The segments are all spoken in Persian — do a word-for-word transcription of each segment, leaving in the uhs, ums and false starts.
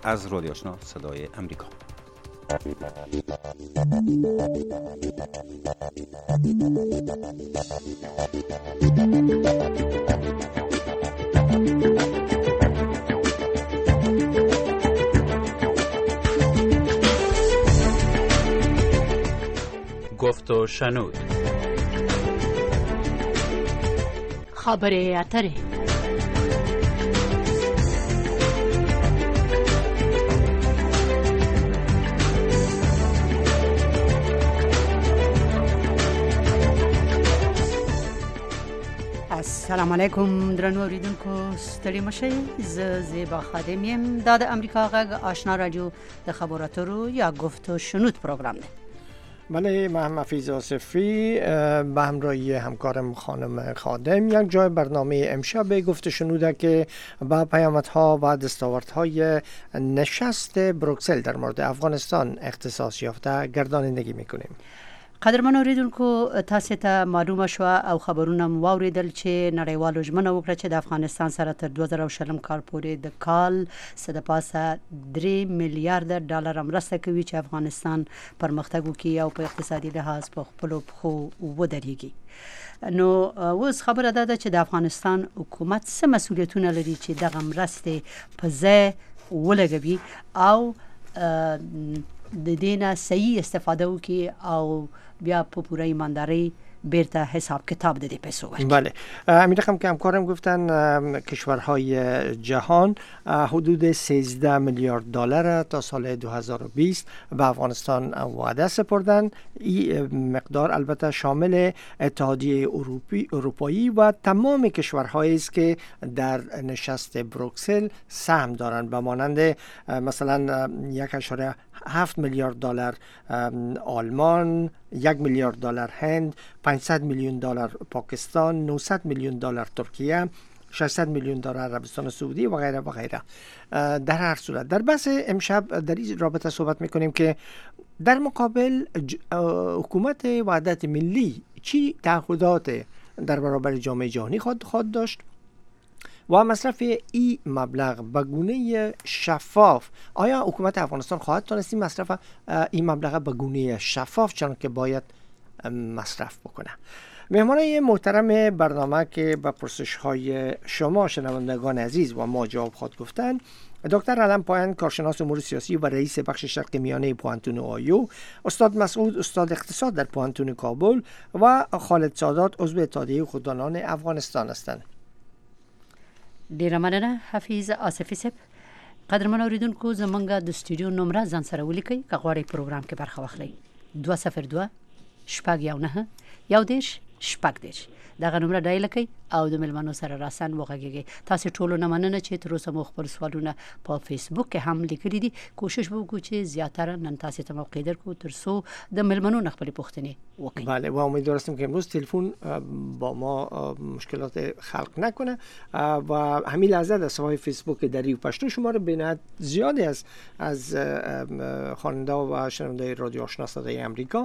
از رادیو آشنا صدای امریکا. گفت و شنود. خبر اتره. السلام علیکم درنو اوریدونکو، ستړي مشئ. زه زیبا خادم یم. دا د امریکا غږ آشنا رادیو د خبر اترو یا گفت و شنود پروگرام ده. بله، من حفیظ آصفی به همراهی همکارم خانم خادم یک جای برنامه امشب گفت و شنوده که با پیامدها و دستاوردهای نشست بروکسل در مورد افغانستان اختصاص یافته گردانندگی میکنیم. قدرمن اوریدونکو، تاسو ته معلومه شو او خبرونه مو واوریدل چې نړیوالو ژمنه وکړه چې د افغانستان سره تر دوه زره شلم کال پورې د کال څه د پاسه درې میلیارډ ډالر مرسته کوي چې افغانستان پرمختګ وکړي او په اقتصادي لحاظ په خپلو پښو ودرېږي. نو اوس خبره ده چې د افغانستان حکومت څه مسؤلیتونه لري چې دغه مرستې په ځای ولګوي او د دینه صحیح استفاده وکړي او بیا په پوره ایمانداری بیرته حساب کتاب ده پیسو ورد. بله، همین رقم که همکارم گفتن کشورهای جهان حدود سیزده میلیارد دلار تا سال دو هزار و بیست به افغانستان وعده سپردن. این مقدار البته شامل اتحادیه اروپی اروپایی و تمام کشورهایی است که در نشست بروکسل سهم دارند، به مانند مثلا یک اشاره هفت میلیارد دلار آلمان، یک میلیارد دلار هند، پانصد میلیون دلار پاکستان، نهصد میلیون دلار ترکیه، ششصد میلیون دلار عربستان سعودی و غیره و غیره. در هر صورت در بحث امشب در این رابطه صحبت میکنیم که در مقابل حکومت وحدت ملی چی تعهدات در برابر جامعه جهانی خود خود داشت و مصرف این مبلغ به گونه شفاف. آیا حکومت افغانستان خواهد تونست این مصرف این مبلغ به گونه شفاف چون که باید مصرف بکنه؟ مهمانای محترم برنامه که به پرسش های شما شنوندگان عزیز و ما جواب خود گفتند، دکتر علم پایان، کارشناس امور سیاسی و رئیس بخش شرق میانه پوانتون آیو، استاد مسعود، استاد اقتصاد در پوانتون کابل و خالد سادات، عضو اتحادیه خوددانان افغانستان هستند. ډیره مننه حفیظ آصفی صاحب. قدرمن اوریدونکو، زمونږ د استودیو نمبر ځان سره ولیکئ که غواړئ پروګرام کې برخه واخلئ. دوه صفر دوه شپږ یو نهه یو دېرش شپږ دېرش. دغه نمبر ډایل کړئ او د ملمنو سره راسن وغږیږئ. تاسو ټولو نه مننه چې تر اوسه مو خپل سوالونه په فیسبوک کې هم لیکلي دي. کوشش وکړو چې زیاتره نن تاسو ته موقع درکړو تر څو د ملمنو نه خپل پوښتنې وکړي. بله، و امیدوار هستیم که امروز تلفن با ما مشکلات خلق نکنه و همین لحظه در صفحه فیسبوک دری و پشتو شما رو بینهایت زیادی از از خواننده و شنونده رادیو آشنا صدای امریکا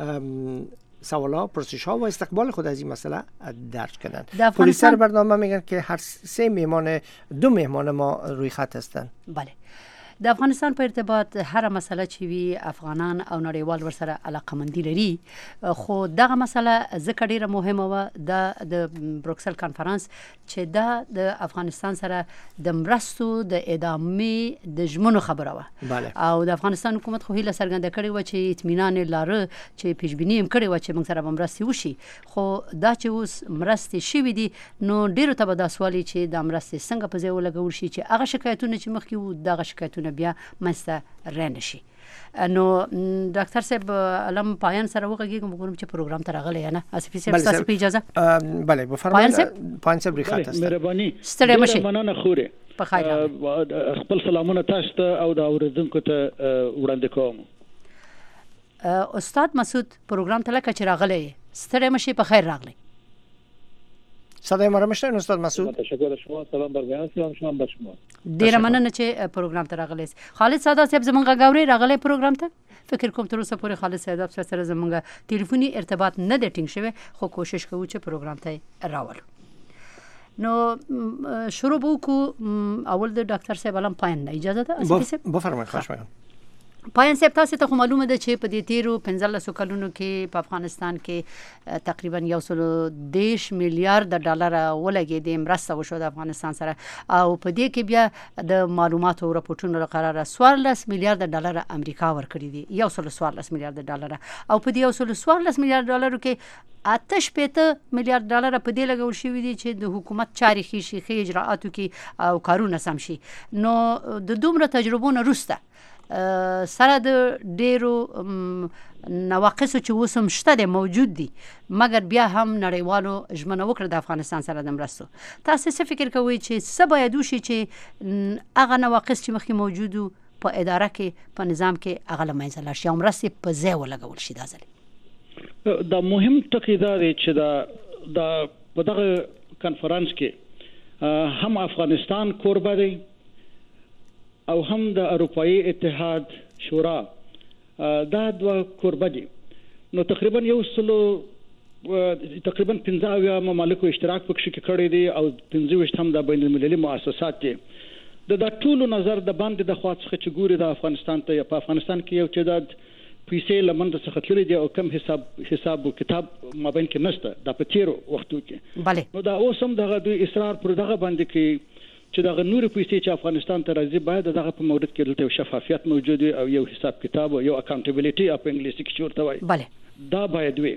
سوالا، پرسش ها و استقبال خود از این مسئله درج کردن. پلیسر برنامه میگن که هر سه مهمان دو مهمان ما روی خط هستن. بله، د افغانستان په ارتباط هر مسله چې وی افغانان او نړیوال ورسره علاقمندي لري، خو دغه مسله ځکه ډیره مهمه و د بروکسل کانفرنس چې دا د افغانستان سره د مرستو د ادامې د ژمنو خبره و. او د افغانستان حکومت خو هیله څرګنده کړې و چې اطمینان لاره چې پیشبینی هم کړې و چې موږ سره به مرستې وشي، خو دا چې اوس مرستې شوې دي نو ډیرو ته به دا سوال چې دا مرستې څنګه په ځای ولګول شي چې هغه شکایتونه چې مخکې وو دغه شکایتونه بیا مسته رانه شي. نو ډاکټر صاحب علم پایان سره وګورم وګورم چې پروګرام ته راغلی نه. آصفی صاحب تاسو په اجازه؟ بله بفرمایئ. پایان صاحب ریخت است. مهرباني. ستړي مشئ. مننه خوره. په خیر. خپل سلامونه تاسو ته او د اوریدونکو ته وړاندې کوم. استاد مسعود پروګرام ته لکه چې راغلی، ستړي مشئ، په خیر راغلی. صدای ما را میشنوید استاد مسعود؟ تشکر شما، سلام بر بیان، سلام شما بر شما. ډیره مننه چې پروګرام ته راغلی. خالد سادات صاحب زمونږ غاوري راغلی پروګرام ته. فکر کوم تر اوسه پورې خالد سادات سره زمونږ ټلیفوني ارتباط نه دی ټینګ شوی، خو کوشش کوو چې پروګرام ته راولو. نو شروع وکړو اول د ډاکټر صاحب علم پاین اجازه ده بفرمایئ خواهش می‌کنم. پاین صاحب تاسو ته معلومه ده چې په دې تیرو پنځلس کلونو کې په افغانستان کې تقریبا یو سل دیش میلیارډ ډالر ولګېدې مرسته وشو د افغانستان سره او په دې کې بیا د معلوماتو او راپورټونو لپاره څوارلس میلیارډ ډالر امریکا ورکړي دي یو سل څوارلس میلیارډ ډالر او په دې یو سل څوارلس میلیارډ ډالر کې آتش پېته میلیارډ ډالر په دې لګول شوی دي چې د حکومت چاري خي شي اجراءاتو کې او کارونه سم شي. نو د دومره تجربو نه وروسته سره د ډیرو نواقصو چې وسم شته د موجود دي مګر بیا هم نړیوالو ژمنه وکړه د افغانستان سره د مرستو. تاسو څه فکر کوئ چې څه باید وشي چې هغه نواقص چې مخکې موجودو په اداره کې په نظام کې هغه له منځه لاړ شي او مرستې په ځای ولګول شي؟ دا ځل دا مهم ټکی دا دی چې دا د په دغه کانفرنس کې هم افغانستان کوربه دی او هم د اروپאי اتحاد شورا دا دوه کوربه دي. نو تقریبا یو سلو تقریبا پنځه اویا ممالکو اشتراک پکې کړی دی او پنځه ویشت هم د بین المللي مؤسسات دي. د ټولو نظر د باندې د خوا څخه چې ګوري د افغانستان ته په افغانستان کې یو چې د پیسې لمن د څخه تللی دی او کم حساب حساب او کتاب مابین کې نشته د پتیرو وختو کې. بله نو دا اوس هم دغه دوی اصرار پر دغه باندې کې چې دغه نور پیسې چې افغانستان ته راځي باید دغه په مورد کې دلته شفافیت موجود وي او یو حساب کتاب او یو اکاونټیبিলিټي په انګلیسي کې ورته وایي. بله دا باید وي.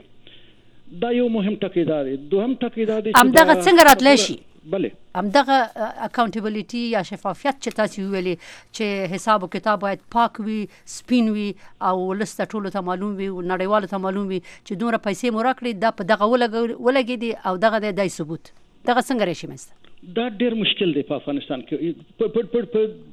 دا یو مهم ټکی دی. دوهم ټکی دی چې همدغه څنګه راتلی شي؟ بله همدغه اکاونټیبিলিټي یا شفافیت چې تاسو ویلي چې حساب او کتاب باید پاک وي سپین وي او لسته ټولو ته معلوم وي او نړیوالو ته معلوم وي چې دومره پیسې مو راکړي دا په دغه ولګېدي او دغه د ثبوت دغه څنګه راشي منځته؟ دا ډیر مشکل دی په افغانستان کې په په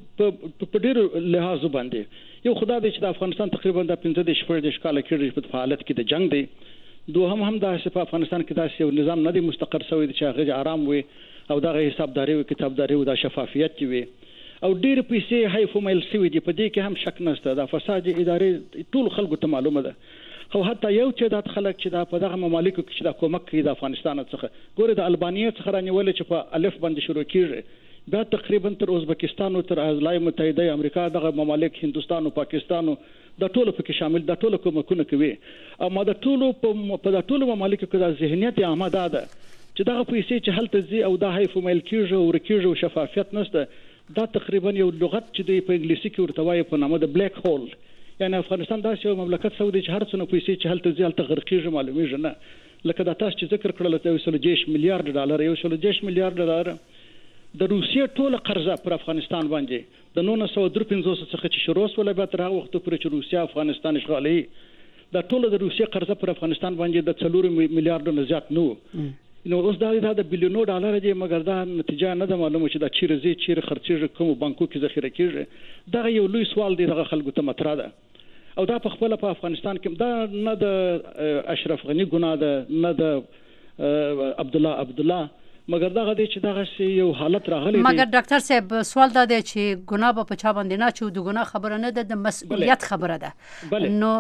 په په ډیر لحاظ باندې. یو خدای دې چې د افغانستان تقریبا د پنځه د شپږ د ښکاله کې په حالت کې د جنگ دی. دوهم هم دا چې په افغانستان کې داسې یو نظام نه دی مستقر شوی چې هغه آرام وي او دغه حسابداري او کتابداري او د شفافیت وي او ډیر پیسې هاي فومایل سوي دي. په دې کې هم شک نشته د فساد ادارې ټول خلکو ته معلومه ده. خو حتی یو چې د خلک چې د په دغه ممالکو کې چې د کومک کوي د افغانستان څخه ګوره د البانیا څخه رانیول چې په الف باندې شروع کیږي بیا تقریبا تر ازبکستان او تر ایالات متحده امریکا دغه ممالک هندستان او پاکستان د ټولو پکې شامل د ټولو کومکونه کوي او ما د ټولو په د ټولو ممالکو کې د ذهنیت عامه ده چې دغه پیسې چې هلته زی او د هاي فومایل کیږي او رکیږي او شفافیت نشته دا تقریبا یو لغت چې دی په انګلیسي کې ورته وایي په نامه د بلیک هول. یعنی افغانستان داسې یو مملکت سعودي چې هر څونه پیسې چې هلته ځي هلته غرقېږي معلومیږي نه. لکه دا تاسو چې ذکر کړل یو سل دیش میلیارډ ډالر یو سل دیش میلیارډ ډالر د روسیې ټوله قرضه پر افغانستان باندې د نولس سوه درې پنځوس څخه چې شروع شوله بیا تر هغه وخته پورې چې روسیه افغانستان اشغالوي دا ټوله د روسیې قرضه پر افغانستان باندې د څلور میلیارډو نه زیات نه و. نو اوس دا د بلیونو ډالر دی مګر دا نتیجه نه ده معلومه چې دا چیرې ځي چیرې خرڅېږي کوم بانکو کې ذخیره کېږي. دا یو لوی سوال دی دغه خلکو ته مطرح ده او دا په خپل په افغانستان کې دا نه د اشرف غنی ګناه ده نه د عبد الله عبد الله مګر دا غدي چې دا یو حالت راغلی دی. مګر ډاکټر صاحب سوال دا دی چې ګناه په چا باندې نه چې د ګناه خبره نه ده د مسؤلیت خبره ده. نو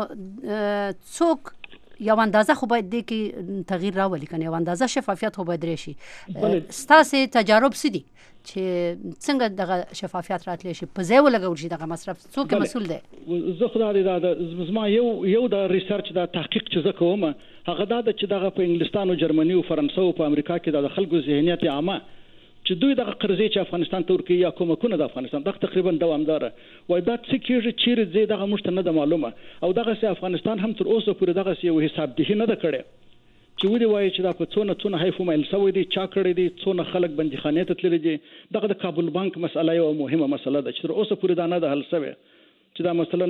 څوک یو اندازه خو باید د کې تغییر راولي کنه یو اندازه شفافیت خو باید راشي. ستاسو تجارب څه دي چې څنګه دغه شفافیت راتلی شي په ځای ولګول شي دغه مصرف څوک مسؤل دی؟ زه خدای دې دا زما یو یو د ریسرچ د تحقیق چې زه کوم هغه دا چې دغه په انګلستان او جرمني او فرانسه او په امریکا کې د خلکو ذهنیت عامه چې دوی دغه قرضې چې افغانستان ته ورکوي یا کومکونه د افغانستان دغه تقریبا دوامداره وای دا څه کېږي چیرې ځي دغه موږ ته نه ده معلومه او دغسې افغانستان هم تر اوسه پورې دغسې یو حسابدهي نه ده کړې چې ودې وایي چې دا په څونه څونه هاي فومایل سوی دی چا کړی دی څونه خلک بندیخانې ته تللي دي. دغه د کابل بانک مسله یو مهمه مسله ده چې تر اوسه پورې دا نه ده حل سوې چې دا مثلا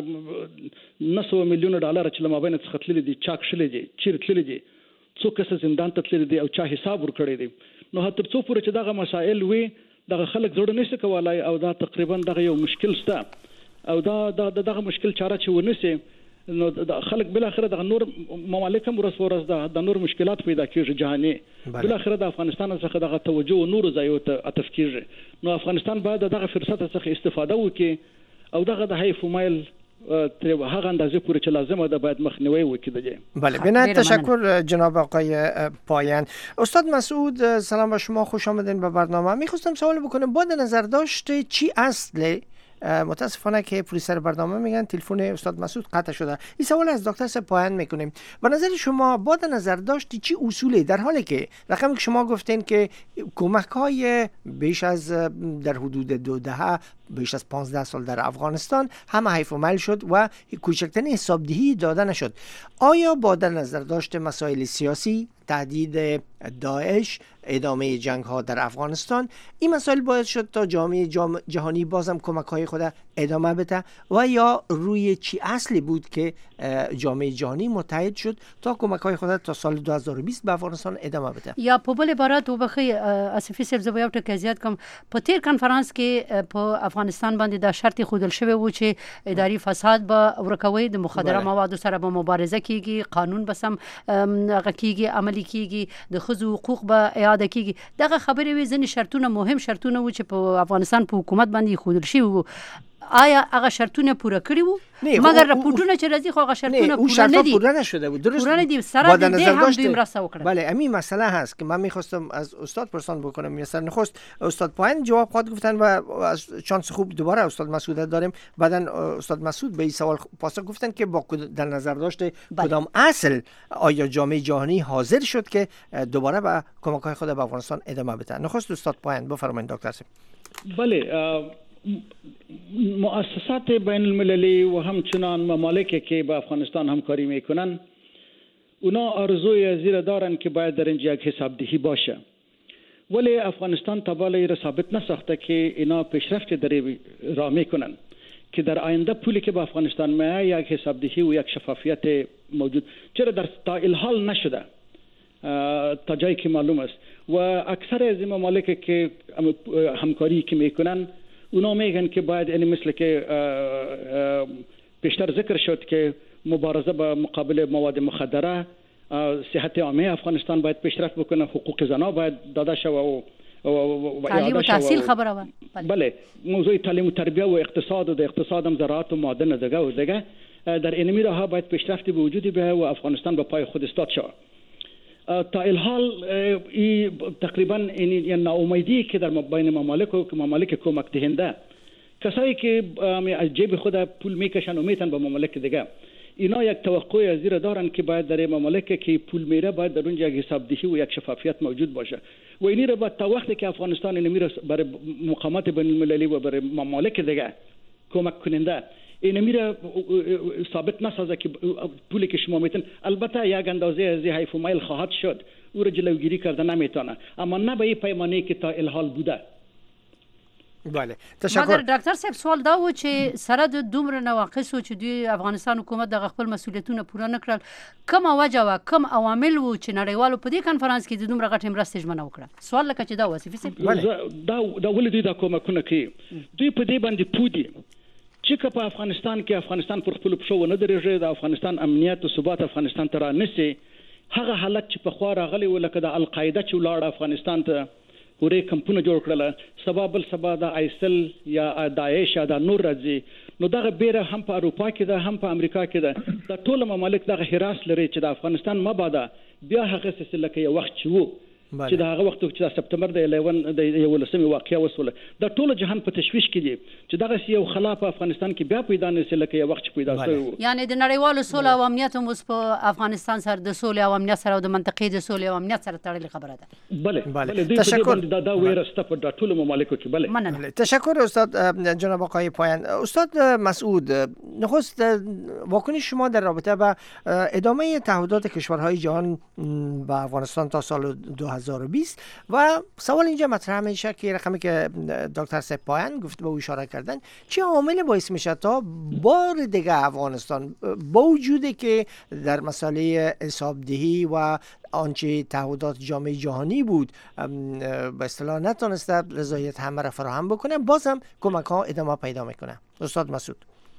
نه سوه میلیونه ډالر چې له مابین څخه تللي دي چا کښلي دي چیرې تللي دي څو کسه زندان ته تللي دي او چا حساب ورکړی دی. نو تر څو پورې چې دغه مسائل وي دغه خلک زړه نشي کولای او دا تقریبا دغه یو مشکل شته او دا دغه مشکل چاره چې ونیسي نو د خلک بل اخر د نور ممالک هم ورس ورس د نور مشکلات پیدا کیږي جهاني بل اخر د افغانستان څخه دغه توجه نور ځایو ته اتف کیږي. نو افغانستان باید دغه فرصت څخه استفاده وکړي او دغه د هاي فومایل تر هغه اندازه پورې چې لازمه ده باید مخنیوي وکړي. بله بنت تشکر جناب آقای پایان. استاد مسعود سلام با شما، خوش آمدین به برنامه. میخواستم سوال بکنم، با نظر داشته چی اصله؟ متاسفانه که پلیسر برنامه میگن تلفن استاد مسعود قطع شده. این سوال از دکتر سپاهان میکنیم. به نظر شما با نظر داشتی چی اصولی، در حالی که رقمی که شما گفتین که کمک های بیش از در حدود دو دهه بیش از پانزده سال در افغانستان همه حیف و میل شد و کوچکترین حسابدهی داده نشد، آیا با در نظر داشت مسائل سیاسی، تهدید داعش، ادامه جنگ ها در افغانستان، این مسائل باعث شد تا جامعه جهانی بازم کمک های خود ادامه بده و یا روی چی اصلی بود که جامعه جهانی متحد شد تا کمک های خود تا سال دو هزار و بیست به افغانستان ادامه بده؟ یا په بل عبارت وبخي اسفي صاحب زه یو ټکی زیات کوم، په تیر کانفرنس کې په افغانستان باندې دا شرط خودل شوی و چې اداري فساد به ورکوي، د مخدره موادو سره به مبارزه کیږي، قانون به سم هغه کیږي، عملی کیږي، د ښځو حقوق به اعاده کیږي. دغه خبرې وي ځنې شرطونه مهم شرطونه و چې په افغانستان په حکومت باندې خودل شوی وو. آیا هغه شرطونه پوره کړی وو؟ مگر راپورټونه چې راځي خو هغه شرطونه پوره نه دي. پوره نشده بود. درست پوره نه دي. سره د دې هم دوی مرسته وکړه. بله همین مسئله هست که من میخواستم از استاد پرسان بکنم. مثلا نخست استاد پایان جواب خود گفتن و از شانس خوب دوباره استاد مسعود داریم. بعدن استاد مسعود به این سوال پاسخ گفتن که با در نظر داشته کدام اصل آیا جامعه جهانی حاضر شد که دوباره با کمک‌های خود به افغانستان ادامه بده. نخست استاد پایان بفرمایید دکتر صاحب. بله مؤسسات بین المللی و همچنان ممالکی که با افغانستان همکاری میکنن اونا آرزوی زیر دارن که باید در اینجا یک حسابدهی باشه، ولی افغانستان تا بالای را ثابت نساخته که اینا پیشرفت در راه میکنن که در آینده پولی که با افغانستان میاد یک حسابدهی و یک شفافیت موجود چرا در تا الحال نشده تا جایی که معلوم است. و اکثر از این ممالک که همکاری که میکنن اونا میگن که باید یعنی مثل که پیشتر ذکر شد که مبارزه با مقابل مواد مخدره، صحت عامه افغانستان باید پیشرفت بکنه، حقوق زنان باید داده شود و تعلیم و تحصیل خبره و بله موضوع تعلیم و تربیه و اقتصاد و د اقتصاد هم زراعت و معدن دغه و دغه در اینمی راه باید پیشرفت به وجود بیاید و افغانستان به پای خود استاد شود. تا الحال تقریبا این ناامیدی که در بین ممالک و ممالک کمک دهنده، کسایی که از جیب خود پول میکشن و میتن به ممالک دیگه، اینا یک توقع زیر دارن که باید در ممالک که پول میره باید در اونجا یک حسابدهی و یک شفافیت موجود باشه و اینی رو باید تا وقتی که افغانستان اینو میره برای مقامات بین المللی و برای ممالک دیگه کمک کننده این میره ثابت نسازه که پولی که شما میتن، البته یک اندازه از حیف و میل خواهد شد او را جلوگیری کرده نمیتونه، اما نه به این پیمانه که تا الحال بوده. بله تشکر. مگر ډاکټر صاحب سوال دا و چې سره د دومره نواقص و چې دوی افغانستان حکومت د خپل مسولیتونه پوره نه کړل، کومه وجه و کوم عوامل و چې نړیوالو په دې کانفرنس کې د دومره غټ مرستې ژمنه وکړه؟ سوال لکه چې دا وصفي صاحب دا دا ولې دوی دا کومکونه کوي؟ دوی په دې باندې پودي چې په افغانستان کې افغانستان پر خپل پښو ونه درېږي، د افغانستان امنیت او ثبات افغانستان ته رانسي، هغه حالت چې په خوا راغلی و لکه د القاعده چې ولاړ افغانستان ته ورې کمپونه جوړ کړل، سبا بل سبا د آیسل یا داعش یا د نور راځي، نو دغه بیره هم په اروپا کې ده هم په امریکا کې ده، د ټول ممالک دغه حراس لري چې د افغانستان مبادا بیا هغه سلسله کې یو وخت چې وو چې دا هغه وخت چې د سپتمبر د یوولسمې د یولسمې واقعیا وسوله د ټول جهان په تشویش کې دي چې دغه یو خلا په افغانستان کې بیا پیدا نه سي لکه یو وخت پیدا شوی، یعنی د نړیوالو سولې او امنیت هم اوس په افغانستان سره د سولې او امنیت سره او د منطقې د سولې او امنیت سره تړلې خبره ده. بله بله تشکر. دا دا ویرسته په ټول ممالکو کې. بله مننه. تشکر استاد جناب آقای پایان. استاد مسعود، نخست واکنش شما در رابطه با ادامه تعهدات کشورهای جهان با افغانستان تا سال دو هزار و بیست و سوال اینجا مطرح میشه که رقمی که دکتر سپاهان گفت به او اشاره کردن، چه عامل باعث میشه تا بار دیگه افغانستان با وجودی که در مسئله حسابدهی و آنچه تعهدات جامعه جهانی بود به اصطلاح نتونسته رضایت همه را فراهم بکنه، بازم کمک ها ادامه پیدا میکنه؟ استاد مسعود.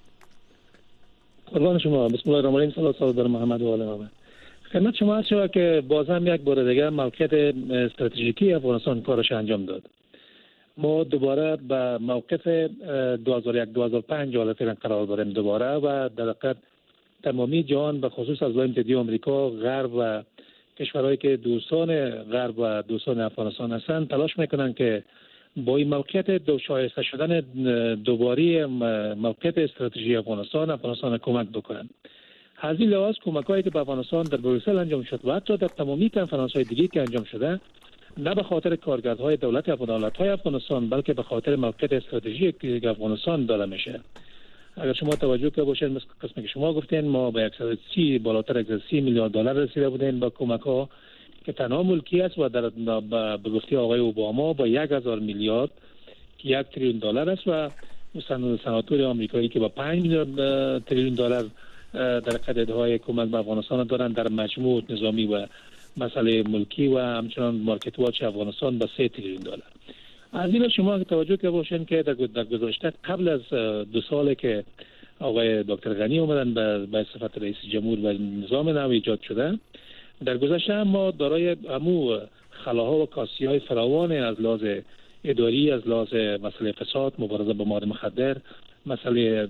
قربان شما. بسم الله الرحمن الرحیم. صلی الله علی محمد و آل محمد. خدمت شما هست شما که باز هم یک بار دیگه موقعیت استراتژیکی افغانستان کارش انجام داد ما دوباره به موقف دو هزار و یک دو هزار و پنج حالا فعلا قرار داریم دوباره و در حقیقت تمامی جهان به خصوص از ولایت متحده آمریکا، غرب و کشورهایی که دوستان غرب و دوستان افغانستان هستند تلاش میکنن که با این موقعیت دو شایسته شدن دوباره موقعیت استراتژی افغانستان افغانستان کمک بکنن. از این لحاظ کمک‌هایی که به افغانستان در بروکسل انجام شد و حتی در تمامی کنفرانس‌های دیگه که انجام شده، نه به خاطر کارکردهای دولت و دولت‌های افغانستان بلکه به خاطر موقعیت استراتژیکی که افغانستان داره میشه. اگر شما توجه کنید باشید مثل قسمی که شما گفتین ما به صد و سی بالاتر از سی میلیارد دلار رسیده بودیم با کمک‌ها که تنها ملکی است و در به گفته آقای اوباما با یک هزار میلیارد که یک تریلیون دلار است و سناتور آمریکایی که با پنج میلیارد تریلیون دلار در قدرت‌های کمک به افغانستان دارن در مجموع نظامی و مسئله ملکی و همچنان مارکت واچ افغانستان با سه تریلیون دلار. از این شما توجه که باشین که در گذشته قبل از دو سال که آقای دکتر غنی اومدن به به صفت رئیس جمهور و نظام نو ایجاد شده، در گذشته ما دارای همو خلاها و کاسی‌های فراوان از لحاظ اداری، از لحاظ مسئله فساد، مبارزه با مواد مخدر، مسئله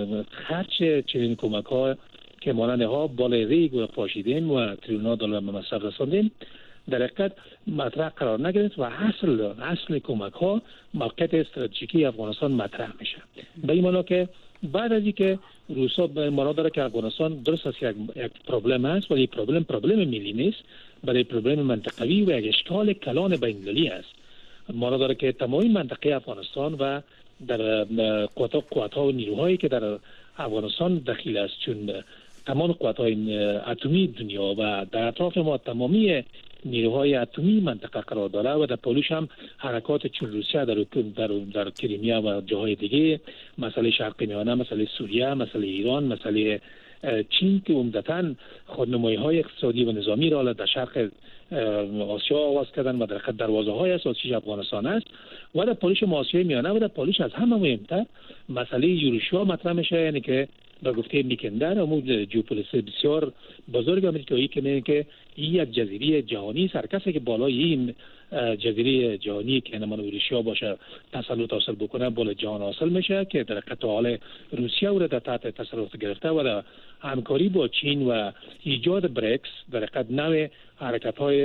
خرج چنین کمک‌ها که مانند ها بالای ریگ و پاشیدیم و تریلیون دلار به مصرف رساندیم در حقیقت مطرح قرار نگرفت و اصل اصل کمک‌ها موقعیت استراتژیکی افغانستان مطرح میشه. به این معنی که بعد از اینکه روسا به معنا داره که افغانستان درست است یک یک پروبلم است ولی پروبلم پروبلم ملی نیست، برای پروبلم منطقوی و یک اشکال کلان بین‌المللی است. معنا داره که تمامی منطقه افغانستان و در قوت‌ها قوت‌ها و نیروهایی که در افغانستان دخیل است، چون تمام قوت‌های اتمی دنیا و در اطراف ما تمامی نیروهای اتمی منطقه قرار داره و در پولش هم حرکات چون روسیه در در در کریمیا و جاهای دیگه، مسئله شرق میانه، مسئله سوریه، مسئله ایران، مسئله چین که عمدتاً خودنمایی‌های اقتصادی و نظامی را در شرق آسیا آغاز کردن و در خط دروازه‌های اساسی افغانستان است و در پولش آسیای میانه و در پولش از همه مهمتر مسئله یوروشیا مطرح میشه، یعنی که به گفته میکندر امود جیوپولیس بسیار بزرگ آمریکایی که میگه که این یک جزیره جهانی سرکسه که بالای این جزیره جهانی که نمان یوروشیا باشه تسلط حاصل بکنه بالا جهان حاصل میشه که در حقیقت حال روسیه او را در تحت تسلط گرفته و در همکاری با چین و ایجاد بریکس در حقیقت نوع حرکت‌های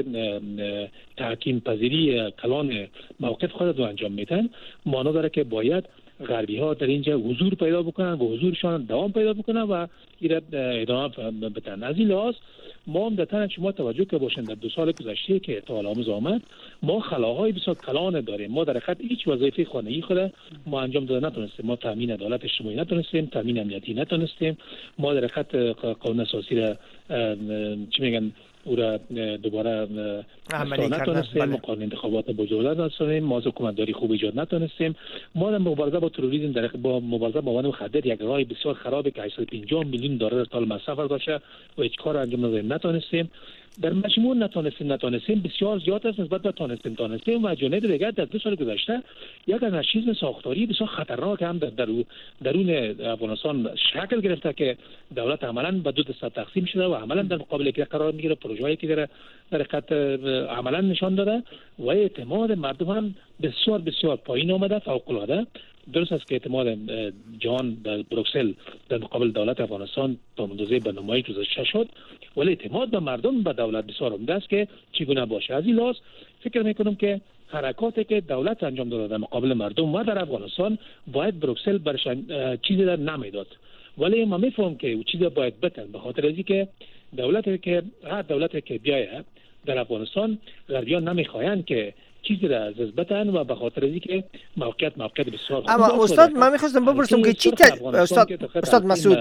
تحکیم پذیری کلان موقف خود رو انجام میدن. معنا داره که باید غربی ها در اینجا حضور پیدا بکنن و حضورشان دوام پیدا بکنن و این ادامه بدن. از این لحاظ ما هم در شما توجه که باشن در دو سال گذشته که اطلاع آموز آمد ما خلاهای بسیار کلان داریم. ما در حقیقت هیچ وظیفه خانگی خود ما انجام داده نتونستیم. ما تامین عدالت اجتماعی نتونستیم، تامین امنیتی نتونستیم، ما در حقیقت قانون اساسی را چی میگن او را دوباره عملی نتونستیم، قانون انتخابات بزرگ نتونستیم، ما حکومتداری خوب ایجاد نتونستیم، ما در مبارزه با تروریسم در با مبارزه با مواد مخدر یک راه بسیار خرابی که هشتصد و پنجاه میلیون دلار سال مصرف داشته و هیچ کار انجام ندادیم نتونستیم. در مجموع نتونستیم نتونستیم بسیار زیاد است نسبت به تونستیم تونستیم و جنید دیگر در دو سال گذشته یک انارشیسم ساختاری بسیار خطرناک هم در درون افغانستان شکل گرفته که دولت عملاً به دو دسته تقسیم شده و عملاً در مقابل یک قرار میگیره، پروژه‌ای که در در حقیقت عملاً نشان داده و اعتماد مردم هم بسیار بسیار پایین آمده، فوق‌العاده. درست است که اعتماد جهان در بروکسل در مقابل دولت افغانستان تا اندازه به نمایی گذاشته شد، ولی اعتماد به مردم به دولت بسیار عمده است که چگونه باشه. از این لحاظ فکر میکنم که حرکاتی که دولت انجام داده در مقابل مردم و در افغانستان باید بروکسل برش چیزی در نمیداد، ولی ما میفهمم که او چیزی باید بتن به خاطر اینکه که دولتی که هر دولتی که بیایه در افغانستان غربیان نمیخواین که چیزی را از بتن و به خاطر اینکه موقعیت موقعیت بسیار خوب. اما استاد من می‌خواستم بپرسم که چی ت... استاد استاد مسعود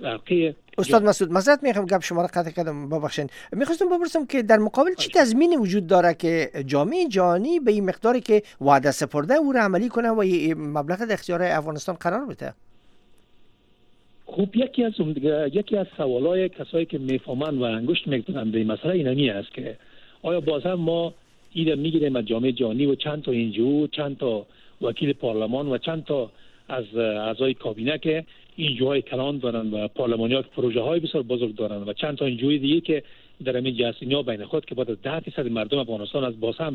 استاد مسعود معذرت می‌خوام گپ شما را قطع کردم ببخشید. می‌خواستم بپرسم که در مقابل چی تضمینی وجود داره که جامعه جهانی به این مقداری که وعده سپرده او را عملی کنه و مبلغ در اختیار افغانستان قرار بده؟ خب یکی از یکی از سوالای کسایی که میفهمن و انگشت می‌زنن به این مسئله اینمی است که آیا باز هم ما این میگیریم از جامعه جهانی و چند تا انجیو، چند تا وکیل پارلمان و چند تا از اعضای کابینه که انجیوهای کلان دارن و پارلمانی‌ها که پروژه های بسیار بزرگ دارن و چند تا انجیوی دیگه که در همین جاسینیا بین خود که بعد از ده درصد مردم افغانستان از باز هم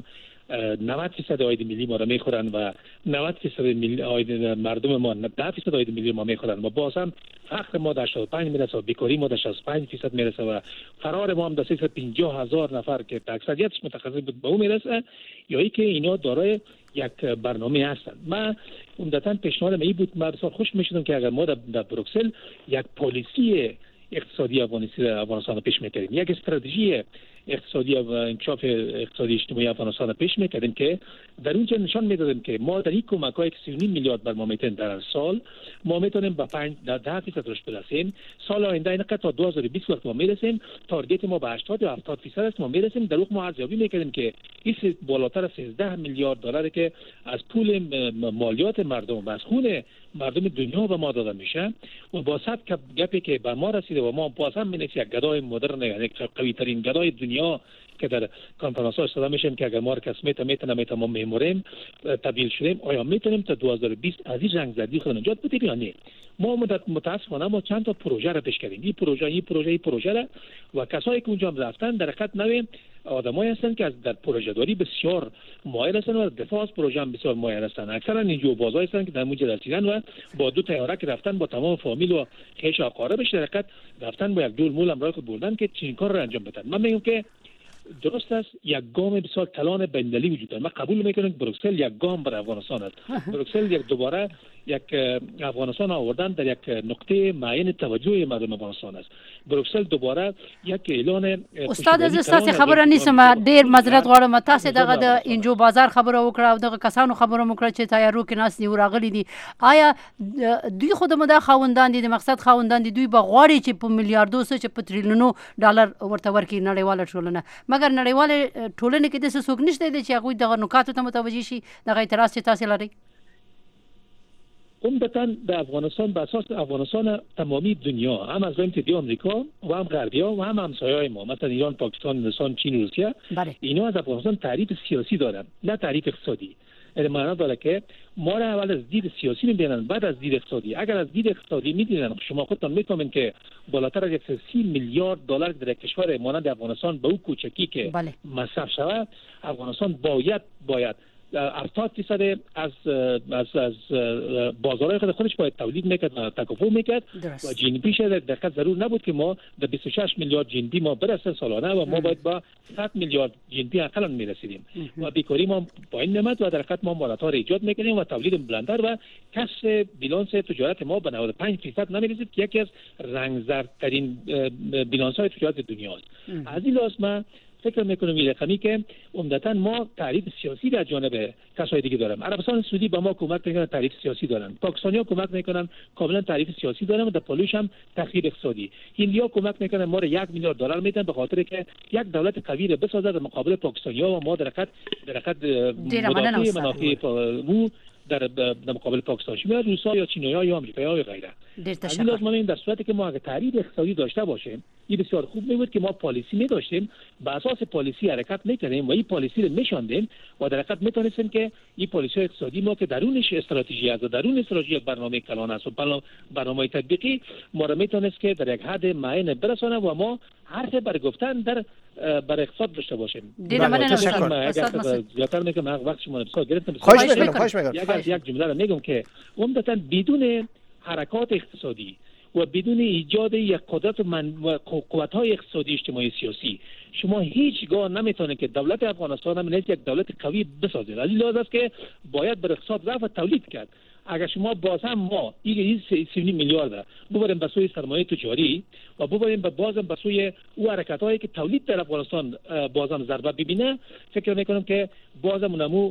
نود درصد عاید ملی ما را میخورن و نود درصد عاید مردم ما ده درصد عاید ملی ما میخورن و باز هم فقر ما در هشتاد و پنج میرسه و بیکاری ما در شصت و پنج درصد میرسه و فرار ما هم در سیصد و پنجاه هزار نفر که اکثریتش متخصص بود به اون میرسه، یا ای که اینا دارای یک برنامه هستند. من عمدتاً پیشنهادم این بود، من بسیار خوش میشدم که اگر ما در, در بروکسل یک پالیسی اقتصادی افغانستان پیش میکردیم، یک استراتژی اقتصادی و انکشاف اقتصادی اجتماعی افغانستان پیش میکردیم که در اونجا نشان میدادیم که ما در این کمک‌های که سی و نیم میلیارد بر ما میتونیم در سال ما میتونیم به پنج ده درصد رشد برسیم. سال آینده این تا دو هزار و بیست وقت ما میرسیم، تارگت ما به هشتاد تا هفتاد درصد است ما میرسیم. در واقع ما ارزیابی میکردیم که این بالاتر از سیزده میلیارد دلار که از پول مالیات مردم و از خون مردم دنیا به ما داده میشه و با صد گپی که به ما رسیده و ما باز هم می‌نویسیم یک گدای مدرن، یعنی قوی ترین گدای دنیا که در کنفرانس ها استفاده میشیم که اگر ما را کس میتونه میتونه میتونه ما میموریم تبدیل شدیم، آیا میتونیم تا دو هزار و بیست از این رنگ زدی خود نجات بدیم یا نه؟ ما متاسفانه ما چند تا پروژه را پیش کردیم، این پروژه این پروژه این پروژه را و کسایی که اونجا رفتن در حقیقت نوی آدمایی هستن که از در پروژه داری بسیار ماهر هستن و دفاع از پروژه هم بسیار ماهر هستن. اکثرا اینجا بازای هستن که در اونجا رسیدن و با دو طیاره که رفتن با تمام فامیل و خیش اقاربش در حقیقت رفتن با یک دول مول امرای خود بردن که چنین کار را انجام بدن. من میگم که درست است یک گام بسیار کلان بین‌المللی وجود دارد. من قبول میکنم که بروکسل یک گام بر افغانستان است. بروکسل یک دوباره یک افغانستان آوردن در یک نقطه معین توجه مردم افغانستان است. بروکسل دوباره یک اعلان استاد از استاد خبر نیستم، ډیر معذرت غواړم، تاسو دغه د انجو بازار خبره وکړه او دغه کسانو خبره وکړه چې تیارو کې ناس دی راغلي دي. آیا دوی خود مدا خاوندان دي، د مقصد خاوندان دي، دوی به غواړي چې په میلیارډو څه چې په تریلیونو ډالر ورته ورکړي نړیواله ټولنه، مګر نړیواله ټولنه کې د څه څوک نشته دي چې هغوی دغه نکاتو ته متوجه شي. دغه اعتراض چې تاسو لرئ عمدتاً به افغانستان به اساس افغانستان تمامی دنیا، هم از اتحادیه آمریکا و هم غربی‌ها و هم همسایه‌های ما مثلا ایران، پاکستان، هندوستان، چین و روسیه، اینا از افغانستان تعریف سیاسی دارن نه تعریف اقتصادی. این معنی داره که ما را اول از دید سیاسی می‌بینن بعد از دید اقتصادی. اگر از دید اقتصادی می‌دیدن شما خودتان می‌فهمید که بالاتر از صد و سی میلیارد دلار در کشور مانند افغانستان به او کوچکی که مصرف شود، افغانستان باید باید هفتاد درصد از از از بازارهای خود خودش باید تولید میکرد و تکافؤ میکرد و جی ان پی ش دقیقاً ضرور نبود که ما به بیست و شش میلیارد جی ان پی ما برسه سالانه و ما باید با صد میلیارد جی ان پی اقلا میرسیدیم و بیکاری ما پایین نمد و در حقیقت ما مولدها را ایجاد میکنیم و تولید بلندتر و کسر بیلانس تجارت ما به نود و پنج درصد نمیرسید که یکی از رنگزردترین بیلانس های تجارت دنیاست. از این لحاظ من فکر میکنم این رقمی که عمدتاً ما تعریف سیاسی در جانب کسای دیگه داریم. عربستان سعودی با ما کمک میکنن، تعریف سیاسی دارن. پاکستانی‌ها کمک میکنن، کاملا تعریف سیاسی دارن و در پالوش هم تخریب اقتصادی. هندی‌ها کمک میکنن، ما رو یک میلیارد دلار میدن به خاطر که یک دولت قوی رو بسازه در مقابل پاکستانی‌ها و ما در حقیقت در حقیقت مدافع منافع مو در در مقابل پاکستان شما روسا یا چینی‌ها یا آمریکایی‌ها یا غیره. از این لازم این در صورتی که ما اگه تعریف اقتصادی داشته باشیم، این بسیار خوب میبود که ما پالیسی می داشتیم، به اساس پالیسی حرکت میکنیم و این پالیسی رو میشاندیم و در حقیقت میتونستیم که این پالیسی اقتصادی ما که درونش استراتژی است و درون استراتژی برنامه کلان است و برنامه تطبیقی ما رو میتونست که در یک حد معین برسانه و ما حرف بر گفتن در بر اقتصاد داشته باشیم. دیگه من اگر زیادتر میگم وقت شما بسیار گرفتم. خواهش میکنم خواهش میکنم. یک یک جمله رو میگم که عمدتاً بدون حرکات اقتصادی و بدون ایجاد یک قدرت و قوت‌های اقتصادی اجتماعی سیاسی شما هیچگاه نمیتونید که دولت افغانستان هم یک دولت قوی بسازید. از این لحاظ است که باید بر اقتصاد رفت و تولید کرد. اگر شما باز هم ما این سی و نیم میلیارد ببریم به سوی سرمایه تجاری و ببریم به بازم به سوی او حرکت‌هایی که تولید در افغانستان بازم ضربه ببینه، فکر میکنم که بازم اونمو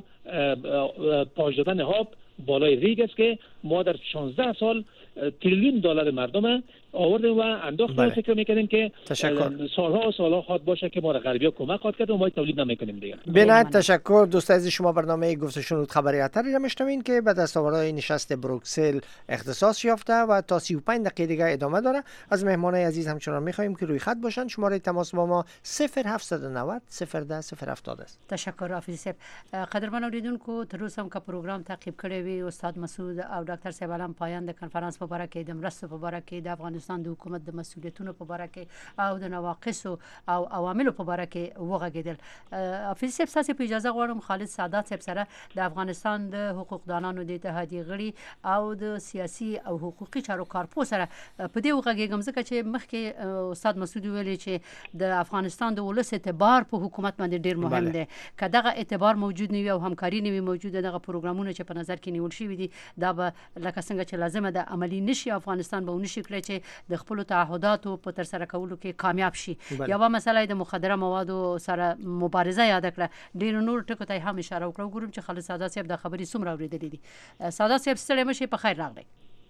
پاش دادن آب بالای ریگ است که ما در شانزده سال تریلیون دلار مردم آوردیم و انداختیم. بله. فکر میکنیم که تشکر. سالها و سالها خواد باشه که ما را غربی‌ها کمک خواهد کرد و ما تولید نمیکنیم دیگه. بنهایت تشکر دوست عزیز. شما برنامه گفت و شنود خبری اتری را میشنوین که به دستاوردهای نشست بروکسل اختصاص یافته و تا سی و پنج دقیقه دیگه ادامه داره. از مهمانای عزیز همچنان میخواهیم که روی خط باشن. شماره تماس با ما صفر هفت نه صفر صفر ده صفر هفتاد است. تشکر حافظ صاحب. قدرمن اوریدونکو تر اوسه هم که پروګرام تعقیب کړی وي استاد مسعود او ډاکټر صاحب علم پایان د کنفرانس په اړه کې د مرستو په اړه کې د افغانستان افغانستان د حکومت د مسولیتونو په اړه کې او د نواقصو او عواملو په اړه کې وغږیدل. حافظ صاحب تاسو په اجازه غواړم خالد سادات صاحب سره د افغانستان د حقوقدانانو د اتحادیې غړي او د سیاسي او حقوقي چارو کارپو سره په دې وغږیږم ځکه چې مخکې استاد مسعود ویلي چې د افغانستان د ولس اعتبار په حکومت باندې ډیر مهم دی. که دغه اعتبار موجود نه وي او همکاري نه وي موجوده دغه پروګرامونه چې په نظر کې نیول شوي دي دا به لکه څنګه چې لازمه ده عملی نشي. افغانستان به ونشي کړی چې د خپلو تعهداتو په ترسره کولو کې کامیاب شي. یوه مسله د مخدره موادو سره مبارزه یاد کړه. ډېرو نور ټکو ته هم اشاره وکړه. وګورم چې خالد سادات صاحب د خبرې څومره اورېدلې دي. سادات صاحب ستړي مشي، په خیر راغلی.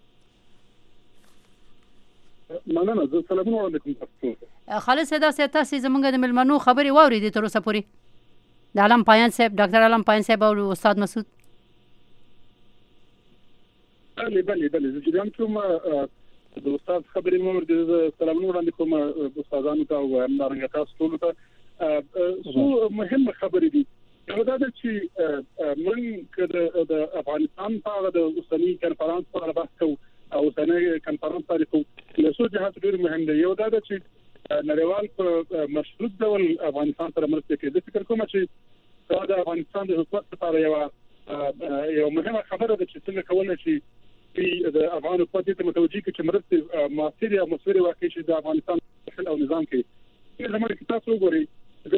مننه. زه سلامونه علیکم تاسو. خالد سادات صاحب تاسو زمونږ د ملمنو خبرې واورېدې تر اوسه پورې د علم پایان صاحب ډاکټر علم پایان صاحب او استاد مسعود؟ بله بله بله زه جریان کوم د استاد خبرې مو ورته سلامونه وړاندې کوم استادانو ته او همدارنګه تاسو ټول ته. څو مهمه خبرې دي. یو دا ده چې موږ د افغانستان په اړه د اوسني کنفرانس په اړه بحث کوو او اوسنی کنفرانس تاریخ له څو جهات ډېر مهم دی. یو دا ده چې نړیوال په مشروط ډول افغانستان سره مرسته کوي. زه فکر کوم چې دا د افغانستان د حکومت لپاره یو یو مهمه خبره ده چې څنګه کولای شي چې د افغان حکومت ته متوجي کړي چې مرستې مؤثرې او مثمرې واقع شي د افغانستان داخل او نظام کې. زموږ کې تاسو وګورئ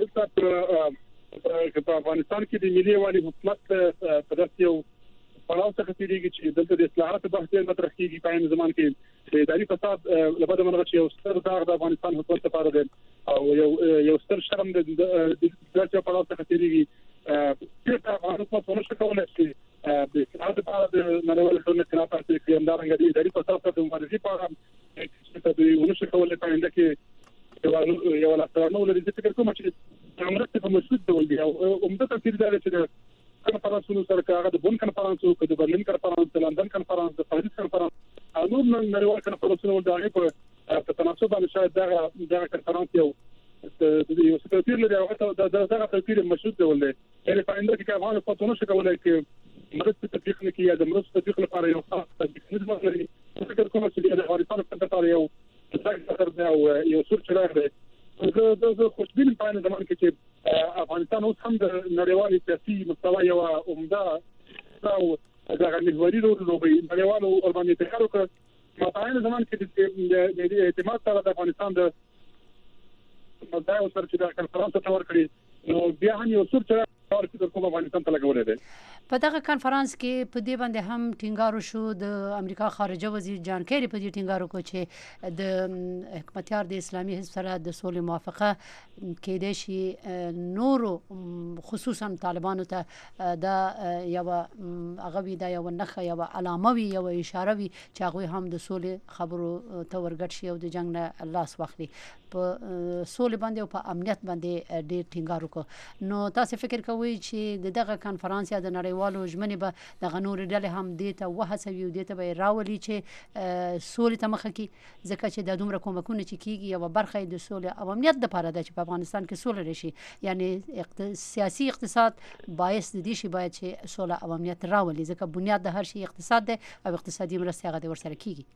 دلته په افغانستان کې د ملي یووالي حکومت په داسې یو پړاو څخه تېرېږي چې دلته د اصلاحاتو بحث ډېر مطرح کېږي. په عین زمان کې د اداري فساد له بده مرغه چې یو ستر داغ د افغانستان حکومت لپاره دی او یو یو ستر شرم د داسې پړاو څخه تېرېږي. چې افغان حکومت ونه شي کولی چې د اصلاحاتو په اړه د نړیوالو ټولنې خلاف حاصل کړي. همدارنګه د اداري فساد سره د مبارزې په اړه دوی ونه شي کولی په آینده کې یو لاسته ولري. زه فکر کوم چې مرستې په مشروط ډول دي او عمده تاثیر دا دی چې د کنفرانسونو سره هغه د بون کنفرانس او د برلین کنفرانس، د لندن کنفرانس، د پاریس کنفرانس او نور نړیوال کنفرانسونه ولداغه په تناسب باندې شاید دا دا کنفرانس یو د یو سکرټیر لري او دا دغه تفکر مشروط ډول دی. یعنې په انده کې افغان پاتونه شي کولای چې مرستې تطبیق نه کیږي. د مرستې تطبیق لپاره یو خاص تطبیق نظام لري. فکر کوم چې د افغانستان په لپاره یو څه دی او یو سور چراغ دی. زه د خوشبین په اړه زموږ کې چې افغانستان اوس هم د نړیوال سیاسي مستوى یو عمده او دغه محوري رول لوبي. نړیوالو باندې تخیر وکړ. په اړه زموږ کې د اعتماد سره د افغانستان د مزایا او سره چې د کنفرانس ته ورکړي نو بیا هم یو څور چې د کوم افغانستان ته لګولې ده. په دغه کنفرانس کې په دې باندې هم ټینګار شو. د امریکا خارجه وزیر جان کیری په دې ټینګار وکړ چې د حکمتیار د اسلامي حزب سره د سولې موافقه کېدای شي نورو خصوصا طالبانو ته دا یو هغه وي دا یو نښه یو علامه وي یو اشاره وي چې هغوی هم د سولې خبرو ته ورګډ شي او د جنګ نه لاس واخلي. په سولې باندې او په امنیت باندې ډېر ټینګار وکړ. نو تاسو فکر کوئ چې دغه کنفرانس یا د نړیوالو ژمنې به دغه نورې ډلې هم دې ته وهڅوي او دې ته به یې راولي چې سولې ته مخه کړي ځکه چې دا دومره کومکونه چې کېږي یوه برخه یې د سولې او امنیت دپاره ده چې په افغانستان کې سوله راشي. یعنې سیاسي اقتصاد باعث د دې شي باید چې سوله او امنیت راولي ځکه بنیاد د هر شي اقتصاد دی او اقتصادي مرستې هغه د ورسره کېږي.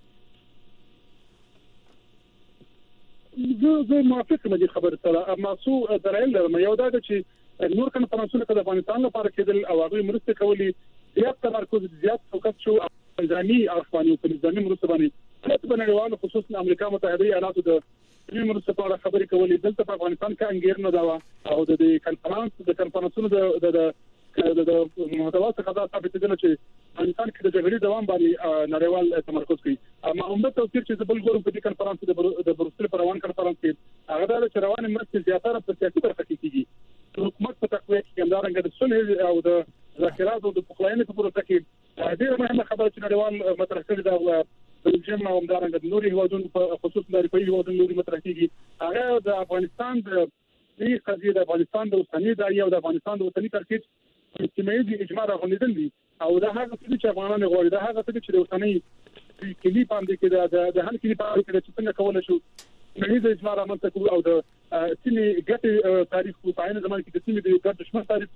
زه زه موافق یم دې خبرې سره. اما څو دلایل لرم. یو دا ده چې نور کنفرانسونه که د افغانستان لپاره کېدل او هغوی مرستې کولې زیات تمرکز زیات فوکس شو نظامي اړخ باندې او په نظامي مرستو باندې په نړیوالو خصوصا امریکا متحده ایالاتو د نړۍ مرستو په اړه خبرې کولې. دلته په افغانستان کې انګېرنه دا وه او د کنفرانس د کنفرانسونو د د د محتوا څخه دا ثابتېدله چې افغانستان کې د جګړې دوام باندې نړیوال تمرکز کوي. اما عمده توصیف چې بل ګورم په دې کنفرانس د بروسل پر روان کنفرانس کې هغه دا چې روان مرستې زیاتره په سیاسي برخه کې کېږي. حکومت په تقویه کې همدارنګه د صلح او د ذخیرات او د پخلاینې په پروسه کې ډېره مهمه خبره چې نړیوال مطرح کړې ده. بلجیم او همدارنګه د نورو هیوادونو په خصوص د اروپایي هیوادونو نورو مطرح کېږي. هغه د افغانستان د دې قضیې د افغانستان د اوسني داعیې او د افغانستان د اوسني ترکیب اجتماعي اجماع راغونډېدل دي او دا هغه څه چې افغانان غواړي. دا هغه څه چې د اوسني کلي باندې کې د هر کلي په اړه کې چې څنګه کولای شو نړیز اجماع رامنځته کړو او د سیمې ګټې تعریف کړو. په عین زمان کې د سیمې د ګټ دشمن تعریف کړو.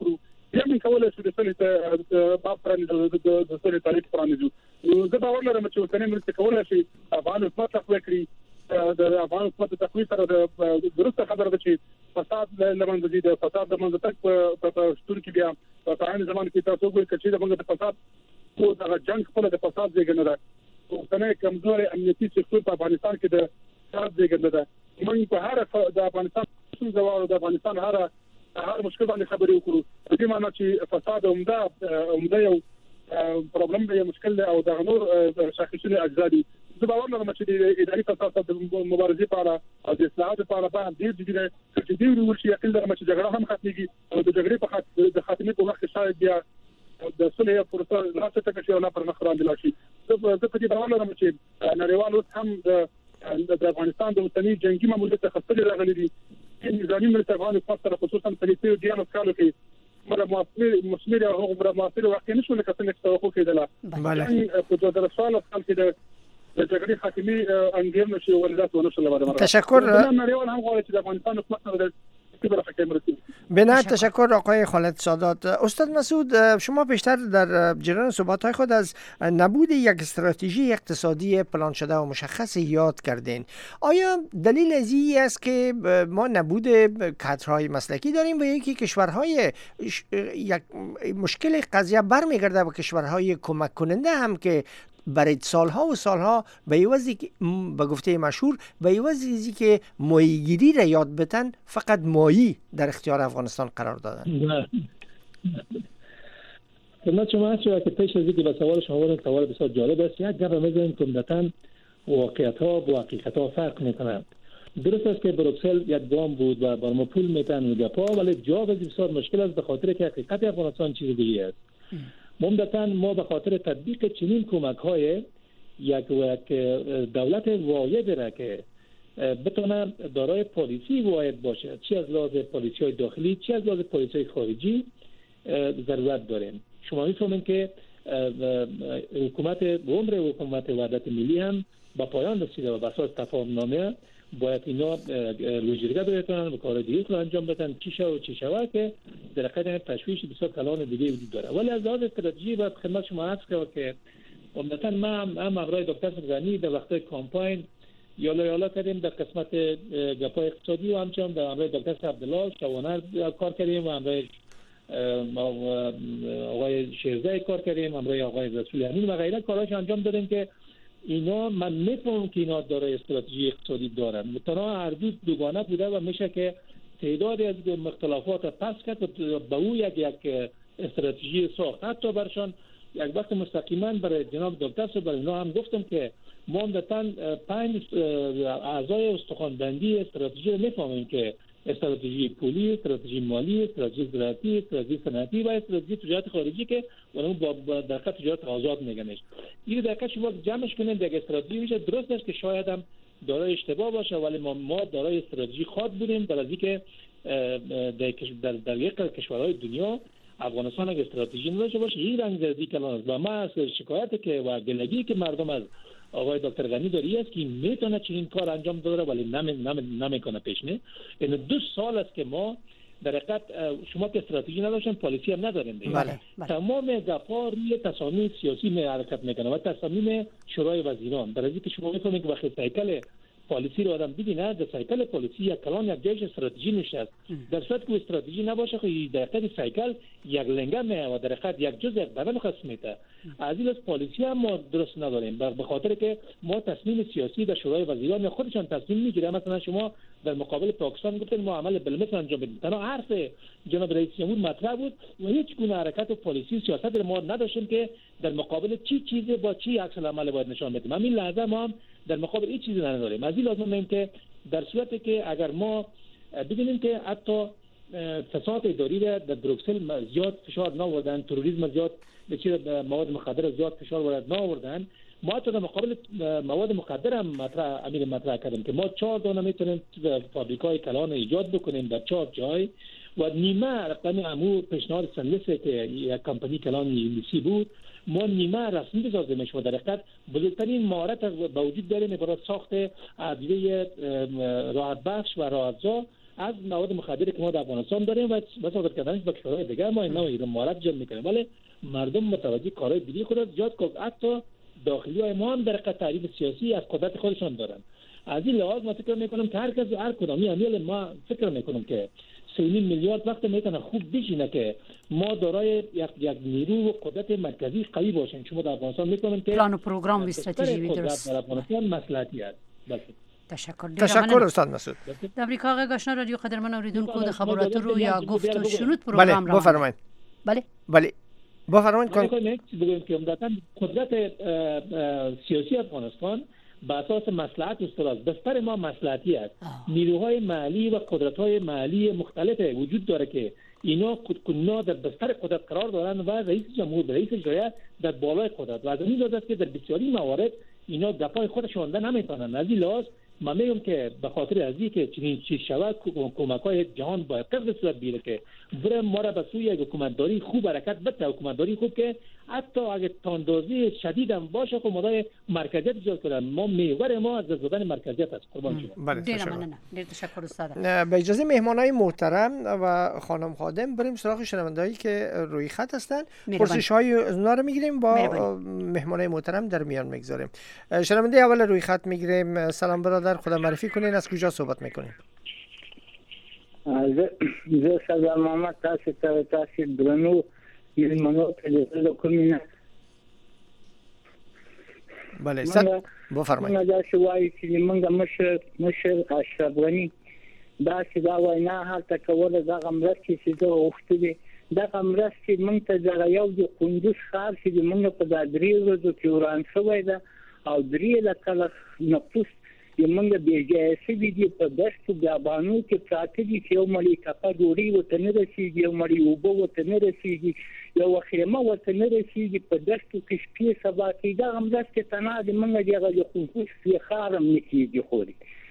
یمن کولای شو د سولې باب پرانیزو د سولې تاریخ پرانیزو. نو زه باور لرم چې اوسنۍ مرستې کولای شي افغان حکومت تقویه کړي. د افغان حکومت د تقویه سره د درسته خبره ده چې فساد لمنځه ځي، د فساد د منځه تک په شتون کې بیا په عین زمان کې تاسو وګورئ چې د موږ د فساد او د جنگ خپل د فساد زیږنده ده. اوسنۍ کمزوري امنیتي سکتور په افغانستان کې د فساد زیږنده ده. موږ په هر د افغانستان څنګه د افغانستان هر هر مشکل باندې خبرې وکړو. په دې معنی چې فساد عمده عمده یو پرابلم دی، مشکل دی او د نور شاخصونه اجزا دي. زه باور لرم چې د اداري فساد د مبارزې لپاره او د اصلاحاتو لپاره باید ډېر جدي دی چې دې ورشي. یقین لرم چې جګړه هم ختمېږي او د جګړې په خاطر د خاتمې په وخت کې شاید بیا د صلح پروسه راسته تک شي او نه پر مخ روان دي. زه په دې باور لرم چې نړیوال اوس هم د د افغانستان د اوسنۍ جنگي ماموریت څخه ستړي راغلي دي. نظامي ملت افغان فقط خصوصا په دې ډیانو کالو کې مره موثر مسمر او هغه موثر واقع نشو لکه څنګه چې توقع کېدله. بله په دوه زره څوارلس کال کې د د جګړې خاتمي انګیر نشي ولادت ونشو لپاره. تشکر. نړیوال هم غواړي چې د افغانستان حکومت سره بنا تشکر آقای خالد سادات. استاد مسعود، شما بیشتر در جریان صحبت‌های خود از نبود یک استراتژی اقتصادی پلان شده و مشخص یاد کردین. آیا دلیل از این است که ما نبود کادرهای مسلکی داریم و یکی کشورهای یک مشکل قضیه برمیگرده به کشورهای کمک کننده هم که برای سالها و سالها به عوضی که به گفته مشهور به عوضی که ماهیگیری را یاد بتن فقط ماهی در اختیار افغانستان قرار دادن؟ نه خدمت شما هست که پیش از اینکه به سوال شما وارد سوال بسیار جالب است. یک گپ می‌زنیم که عمدتاً واقعیت ها و حقیقت ها فرق می‌کنند. درست است که بروکسل یک گام بود و بر ما پول میتن و گپا، ولی جواب بسیار مشکل است به خاطر که حقیقت افغانستان چیز دیگه است. عمدتاً ما به خاطر تطبیق چنین کمک‌های یک یک دولت واحد را که بتونه دارای پالیسی واحد باشه، چی از لحاظ پالیسی‌های داخلی چی از لحاظ پالیسی‌های خارجی، ضرورت داریم. شما می‌فهمید که حکومت عمر حکومت وحدت ملی هم با پایان رسیده و بر اساس تفاهم نامه باید اینا لوجرگه بکنن و کار دیگه رو انجام بدن چی شو و چی شوه که در حقیقت تشویش بسیار کلان دیگه وجود داره. ولی از لحاظ استراتژی باید خدمت شما عرض کنم که عمدتاً ما هم همراه دکتر غنی در وقت کمپاین یالا یالا کردیم در قسمت گپای اقتصادی و همچنان در همراه دکتر عبدالله شوانر کار کردیم و همراه آقای شیرزای کار کردیم، همراه آقای رسول امین و غیره کاراش انجام دادیم که اینا من میفهمم که اینا داره استراتژی اقتصادی دارن. تنها هر دو دوگانه بوده و میشه که تعدادی از مختلفات پس کرد و به او یک یک استراتژی ساخت. حتی برشان یک وقت مستقیما برای جناب دکتر صاحب اینا هم گفتم که ما عمدتاً پنج اعضای استخوان‌بندی استراتژی رو میفهمیم که استراتژی پولی، استراتژی مالی، استراتژی زراعتی، استراتژی صنعتی و استراتژی تجارت خارجی که اونم با در خط تجارت آزاد میگنش. این در واقع شما جمعش کنید یک استراتژی میشه. درست است که شاید هم دارای اشتباه باشه ولی ما ما دارای استراتژی خود بودیم در از اینکه در در, در یک کشورهای دنیا افغانستان یک استراتژی نداشته باشه. این رنگ زردی کلان است و ما از شکایت که و گلگی که مردم از آقای دکتر غنی داری است که میتونه چنین کار انجام بده ولی نمی نمیکنه پیش نه. این دو سال است که ما در حقیقت شما که استراتژی نداشتن پالیسی هم ندارین دیگه. بله، بله. تمام گپا روی تصامیم سیاسی می حرکت میکنه و تصامیم شورای وزیران. در حالی که شما میفهمید که وقتی سایکل پالیسی رو آدم ببینه در سایکل پالیسی یک کلان یک جایش استراتژی نشست. در صورتی که استراتژی نباشه خو در حقیقت سایکل یک لنگه و در حقیقت یک جزء یک بدن خاص میته. از این پالیسی هم ما درست نداریم به خاطر که ما تصمیم سیاسی در شورای وزیران خودشان تصمیم میگیره. مثلا شما در مقابل پاکستان گفتن ما عمل بالمثل انجام بدیم. تنها حرف جناب رئیس جمهور مطرح بود و هیچ گونه حرکت و پالیسی سیاست ما نداشتیم که در مقابل چی چیزی با چی عکس العمل باید نشان بدیم. همین لحظه ما هم در مقابل این چیزی نداریم. از این لازم است که در صورتی که اگر ما ببینیم که حتی فساد اداری را در بروکسل زیاد فشار نآوردن، تروریسم زیاد به چیز مواد مخدر زیاد فشار وارد نآوردن، ما حتی در مقابل مواد مخدر هم مطرح امیر مطرح کردیم که ما چهار دانه میتونیم فابریکای کلان ایجاد بکنیم در چهار جای و نیمه رقم امو پیشنهاد سنلیسه که یک کمپانی کلان انگلیسی بود ما نیمه رسمی بسازیم. شما در حقیقت بزرگترین مهارت به وجود داریم برای ساخت ادویه راحت بخش و راحت‌زا از مواد مخدری که ما در افغانستان داریم و صادر کردنش به کشورهای دیگر ما اینا رو مهارت جلب میکنیم، ولی مردم متوجه کارهای دیگه خود زیاد که حتی داخلی های ما هم در حقیقت تعریف سیاسی از قدرت خودشان دارن. از این لحاظ ما فکر میکنم که هر کس هر کدامی امیل ما فکر میکنم که سه میلیارد وقت میتونه خوب بشینه که ما دارای یک یک نیرو و قدرت مرکزی قوی باشیم. شما در افغانستان میکنم که پلان و پروگرام و استراتژی درست در افغانستان مصلحتی است. تشکر تشکر استاد مسعود. در امریکا آقای آشنا رادیو قدرمن اوریدونکو د خبراتو رو یا گفت و شنود پروگرام بله بفرمایید. بله بله بفرمایید. کن بگم که عمدتاً قدرت سیاسی افغانستان به اساس مصلحت است. بستر ما مصلحتی است. نیروهای محلی و قدرت‌های محلی مختلف وجود داره که اینا خودکنا در بستر قدرت قرار دارن و رئیس جمهور رئیس جمهوریت در بالای قدرت و از این لحاظ است که در بسیاری موارد اینا گپای خودشون ده نمیتونن. از این لحاظ من میگم که به خاطر از اینکه چنین چیز شود کمک‌های جهان باید قدر صورت بگیره که بره ما را به سوی یک حکومتداری خوب حرکت بده، حکومتداری خوب که حتی اگه تاندازی شدید هم باشه خب مدای مرکزیت ایجاد کنن. ما میوه ما از زدن مرکزیت است. قربان شما. بله تشکر. ډیر تشکر استاد. به اجازه مهمانای محترم و خانم خادم بریم سراغ شنوندهایی که روی خط هستن. پرسش‌های اونا رو میگیریم با مهمانای محترم در میان میگذاریم. شنونده اول روی خط میگیریم. سلام برادر، خدا معرفی کنین، از کجا صحبت میکنین؟ زه سردار محمد تاسو ته تاسو درنو میلمنو ته کومینه. بله صد بفرمایید. من دا شوای چې موږ مشر مشر اشرف غنی دا چې دا وینا هلته کوله دا غمرستې چې دا وختې دا غمرستې موږ ته دا یو د کندوز ښار چې موږ په دا درې ورځو کې وران شوی ده او درې لکه نفوس یمنګ بیجه سوي دي په دشتو بیابانو کې پراته دي چې یو مړی کپا ډوډۍ ورته نه رسېږي، یو مړی اوبه ورته نه رسېږي، یو خیمه ورته نه رسېږي. په دشتو کې شپې سبا کېږي. دا همداسې تنها د موږ دغه د خصوص فخار هم نه کېږي. خوري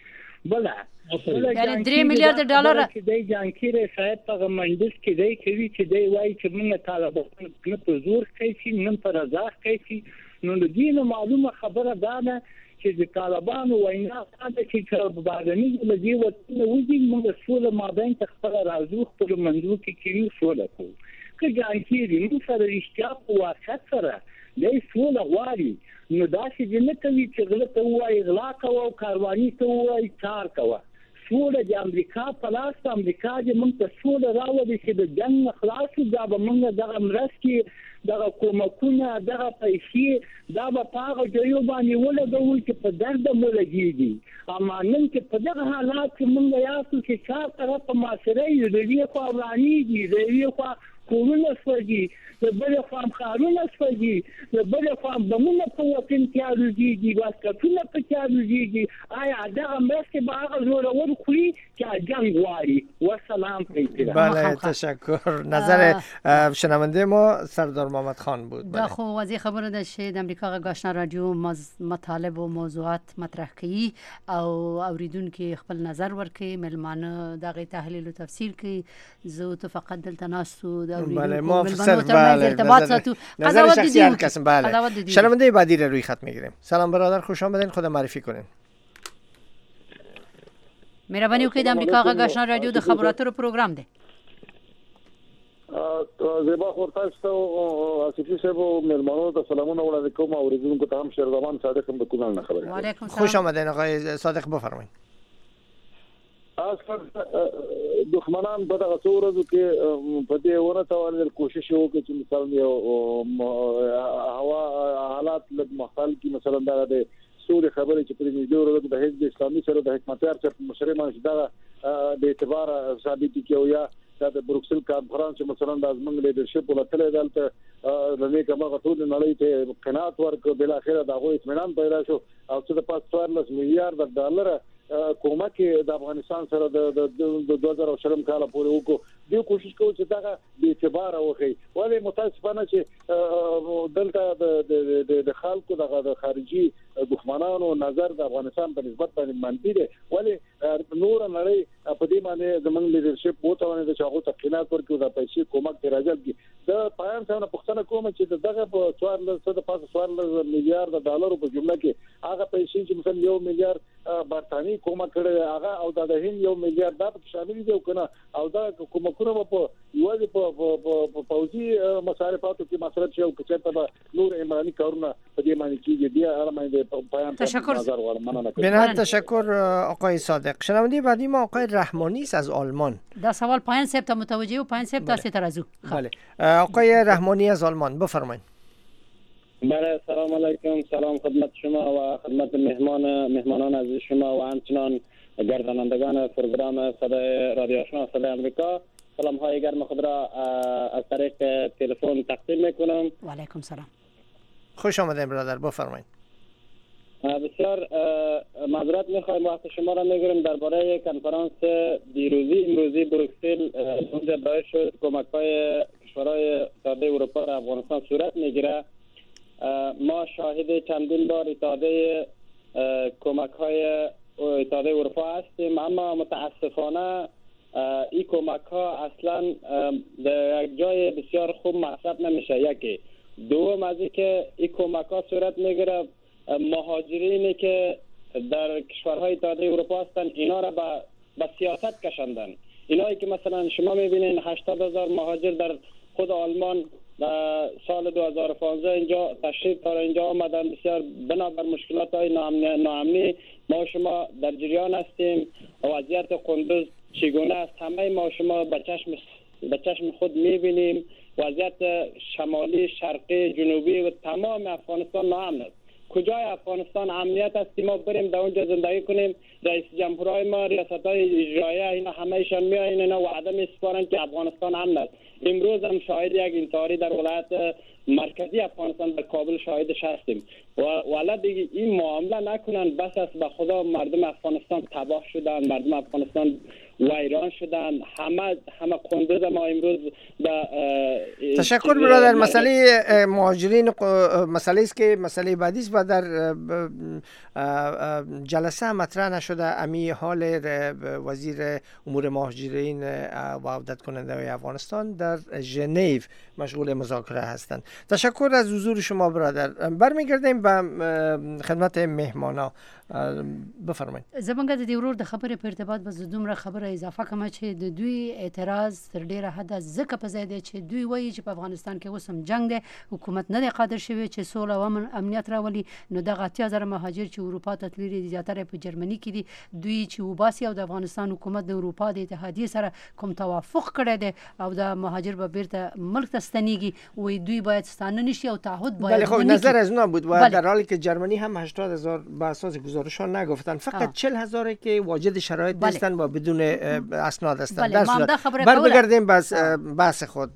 بله یعنی درې میلیارډ ډالر چې دی جانکیر صاحب په مندس کې دی کوي چې دی وایي چې موږ طالبان نه په زور کوي نه په رضا کوي. نو د دې معلومه خبره ده نه چې د طالبانو وینا ده چې بهرني دولتي وطن وځي موږ سوله مابین ته خپل راځو خپل منځو کې کیږي سوله کوو. که جانکيري موږ سره رښتیا په واسط سره د سوله غواړي نو داسې نه کوي چې غلط وایي غلا کوي او کارواني ته وایي کار کوي. سوله د امریکا په لاس امریکا د موږ ته سوله راوړي چې د جنگ خلاص دا به موږ دغه مرستې دغه کومکونه دغه پیسې دا به په هغه ځایو باندې ولګوو چې په درد مو لګېږي. اما نن چې په دغه حالات کې موږ یاسو چې چا طرف معاشره یې د دې خوا ورانېږي، د دې خوا کورونه سوځي، د بلې خوا ښارونه سوځي، د بلې خوا بمونه په وطن کې الوزېږي، واسکټونه پکې الوزېږي. آیا دغه مرستې به هغه زورور خوري چې جنګ غواړي؟ والسلام پیدا. بله تشکر. نظر شنونده ما سردار محمد خان بود. دا خو واضح خبره ده چې د امریکا غږ آشنا رادیو مطالب او موضوعات مطرح کوي او اوریدونکو خپل نظر ورکوي، ملمانه دغه تحلیل او تفسیر کوي. زه تو فقط دلته ناستو د اوریدونکو ملمانه تر ارتباط ساتو. نظر شخصی هر کس. بله شنونده بعدی رو روی خط میگیریم. سلام برادر، خوش آمدین، خدا معرفی کنین. مهرباني وکړئ د امریکا غږ آشنا رادیو د خبراتو پروګرام دی. زیبا خورتاشته او اسفی صاحب او مهمانانو ته سلامونه وړاندې کوم او اوریدونکو ته هم شهرزمان صادق هم د کونړ نه خبره. وعلیکم السلام. خوش آمدین آقای صادق، بفرمایید. اصلا دښمنان په دغه څو ورځو کې په دې ونه توانل کوشش وکړي چې مثلا یو هوا حالات لږ مختل کی مثلا دا د سوري خبرې چې په دې ډول د حزب اسلامي سره د حکومتار چې مشرمان دا د اعتبار ثابت کیو یا د بروکسل کانفرنس مثلا د ازمن لیدرشپ ولته دلته لنی کما غټول نړۍ ته قناعت ورک بل اخره دا غو اطمینان پیدا شو او څه د پاس څوارلس میلیارډ ډالر کومک د افغانستان سره د دوه زره شلم کال پورې وکړو. دوی کوشش کوي چې دا به اعتبار وکړي، ولی متاسفانه چې دلته د خلکو د خارجي دښمنانو نظر د افغانستان په نسبت باندې منفي دی، ولی نور نړۍ په دې باندې زمونږ لیدرشپ وته د چاغو تقینات ورکړي د پیسې کومک ته راځي. د پایان څنګه پښتنه کوم چې دغه په څوارلس د پاسه څوارلس میلیارډ ډالر په جمله کې هغه پیسې چې مثلا یو میلیارډ برتانی کمک کړی هغه او د هند یو میلیارډ دا شامل دي کنه او دا کومکونه په یوازې په پوزي مصارفاتو کې مصرف شي او چې ته نور عمراني کارونه په دې معنی کې دي هغه معنی په بیان نظر ورمنه بنا تشکر آقای صادق. شنونده بعدی ما آقای رحمانی است از آلمان. دا سوال پایان صاحب ته متوجه و پایان صاحب تاسو ته راځو. بله آقای رحمانی از آلمان بفرمایید. بله سلام علیکم، سلام خدمت شما و خدمت مهمان مهمانان عزیز شما و همچنان گردانندگان پروگرام صدای رادیو آشنا صدای آمریکا. سلام های گرم خود را از طریق تلفن تقدیم میکنم. و علیکم سلام. خوش آمدید برادر، بفرمایید. بسیار معذرت میخوایم وقت شما را میگیریم درباره کنفرانس دیروزی امروزی بروکسل اونجا دایر شد کمک های کشورهای اتحادیه اروپا در افغانستان صورت میگیره. ما شاهد چندین بار اتحادیه کمک های اتحادیه اروپا هستیم، اما متاسفانه این کمک ها اصلا در یک جای بسیار خوب محسوب نمیشه. یکی دوم از اینکه این کمک ها صورت میگیره مهاجرینی که در کشورهای اتحادیه اروپا هستند اینا را به به سیاست کشاندن. اینایی که مثلا شما میبینین هشتاد هزار مهاجر در خود آلمان در سال دو هزار و پانزده اینجا تشریف داره اینجا آمدن، بسیار بنابر مشکلات های ناامنی ما شما در جریان هستیم. وضعیت قندوز چگونه است همه ما شما به چشم به چشم خود میبینیم. وضعیت شمالی شرقی جنوبی و تمام افغانستان ناامن است. کجای افغانستان امنیت است که ما بریم در اونجا زندگی کنیم؟ رئیس جمهورهای ما، ریاست‌های اجراییه اینا همه‌شان میایین اینا وعده میسپارن که افغانستان امن است. امروز هم شاهد یک انتحاری در ولایت مرکزی افغانستان در کابل شاهدش هستیم. و والا دیگه این معامله نکنن، بس است به خدا مردم افغانستان تباه شدن، مردم افغانستان ویران شدن، همه همه قندوز ما امروز به تشکر برادر. مسئله مهاجرین مسئله است که مسئله بعدی است و در جلسه مطرح نشده. امی حال وزیر امور مهاجرین و عودت کننده افغانستان در ژنو مشغول مذاکره هستند. تشکر از حضور شما برادر. برمیگردیم به خدمت مهمانا. بفرمایید. زمونږ د دې ورور د خبرې په ارتباط به زه دومره خبره اضافه کوم چې د دوی اعتراض تر ډیره حده ځکه په ځای دی چې دوی وایي چې په افغانستان کې اوس هم جنگ دی، حکومت نه دی قادر شوی چې سوله او امن امنیت راولي. نو دغه اتیا زره مهاجر چې اروپا ته تللي دي زیاتره په جرمني کې دي، دوی چې وباسي او د افغانستان حکومت د اروپا د اتحادیې سره کوم توافق کړی دی او د مهاجر به بیرته ملک ته ستنیږي، وایي دوی باید ستانه نشي او تعهد باید بله. خب نظر از اونا بود و در حالی که جرمنی هم هشتاد هزار به اساس گزارش‌ها نگفتن، فقط چهل هزار که واجد شرایط بله. نیستن و بدون اسناد هستن. بله. در صورت برگردیم بس بحث خود.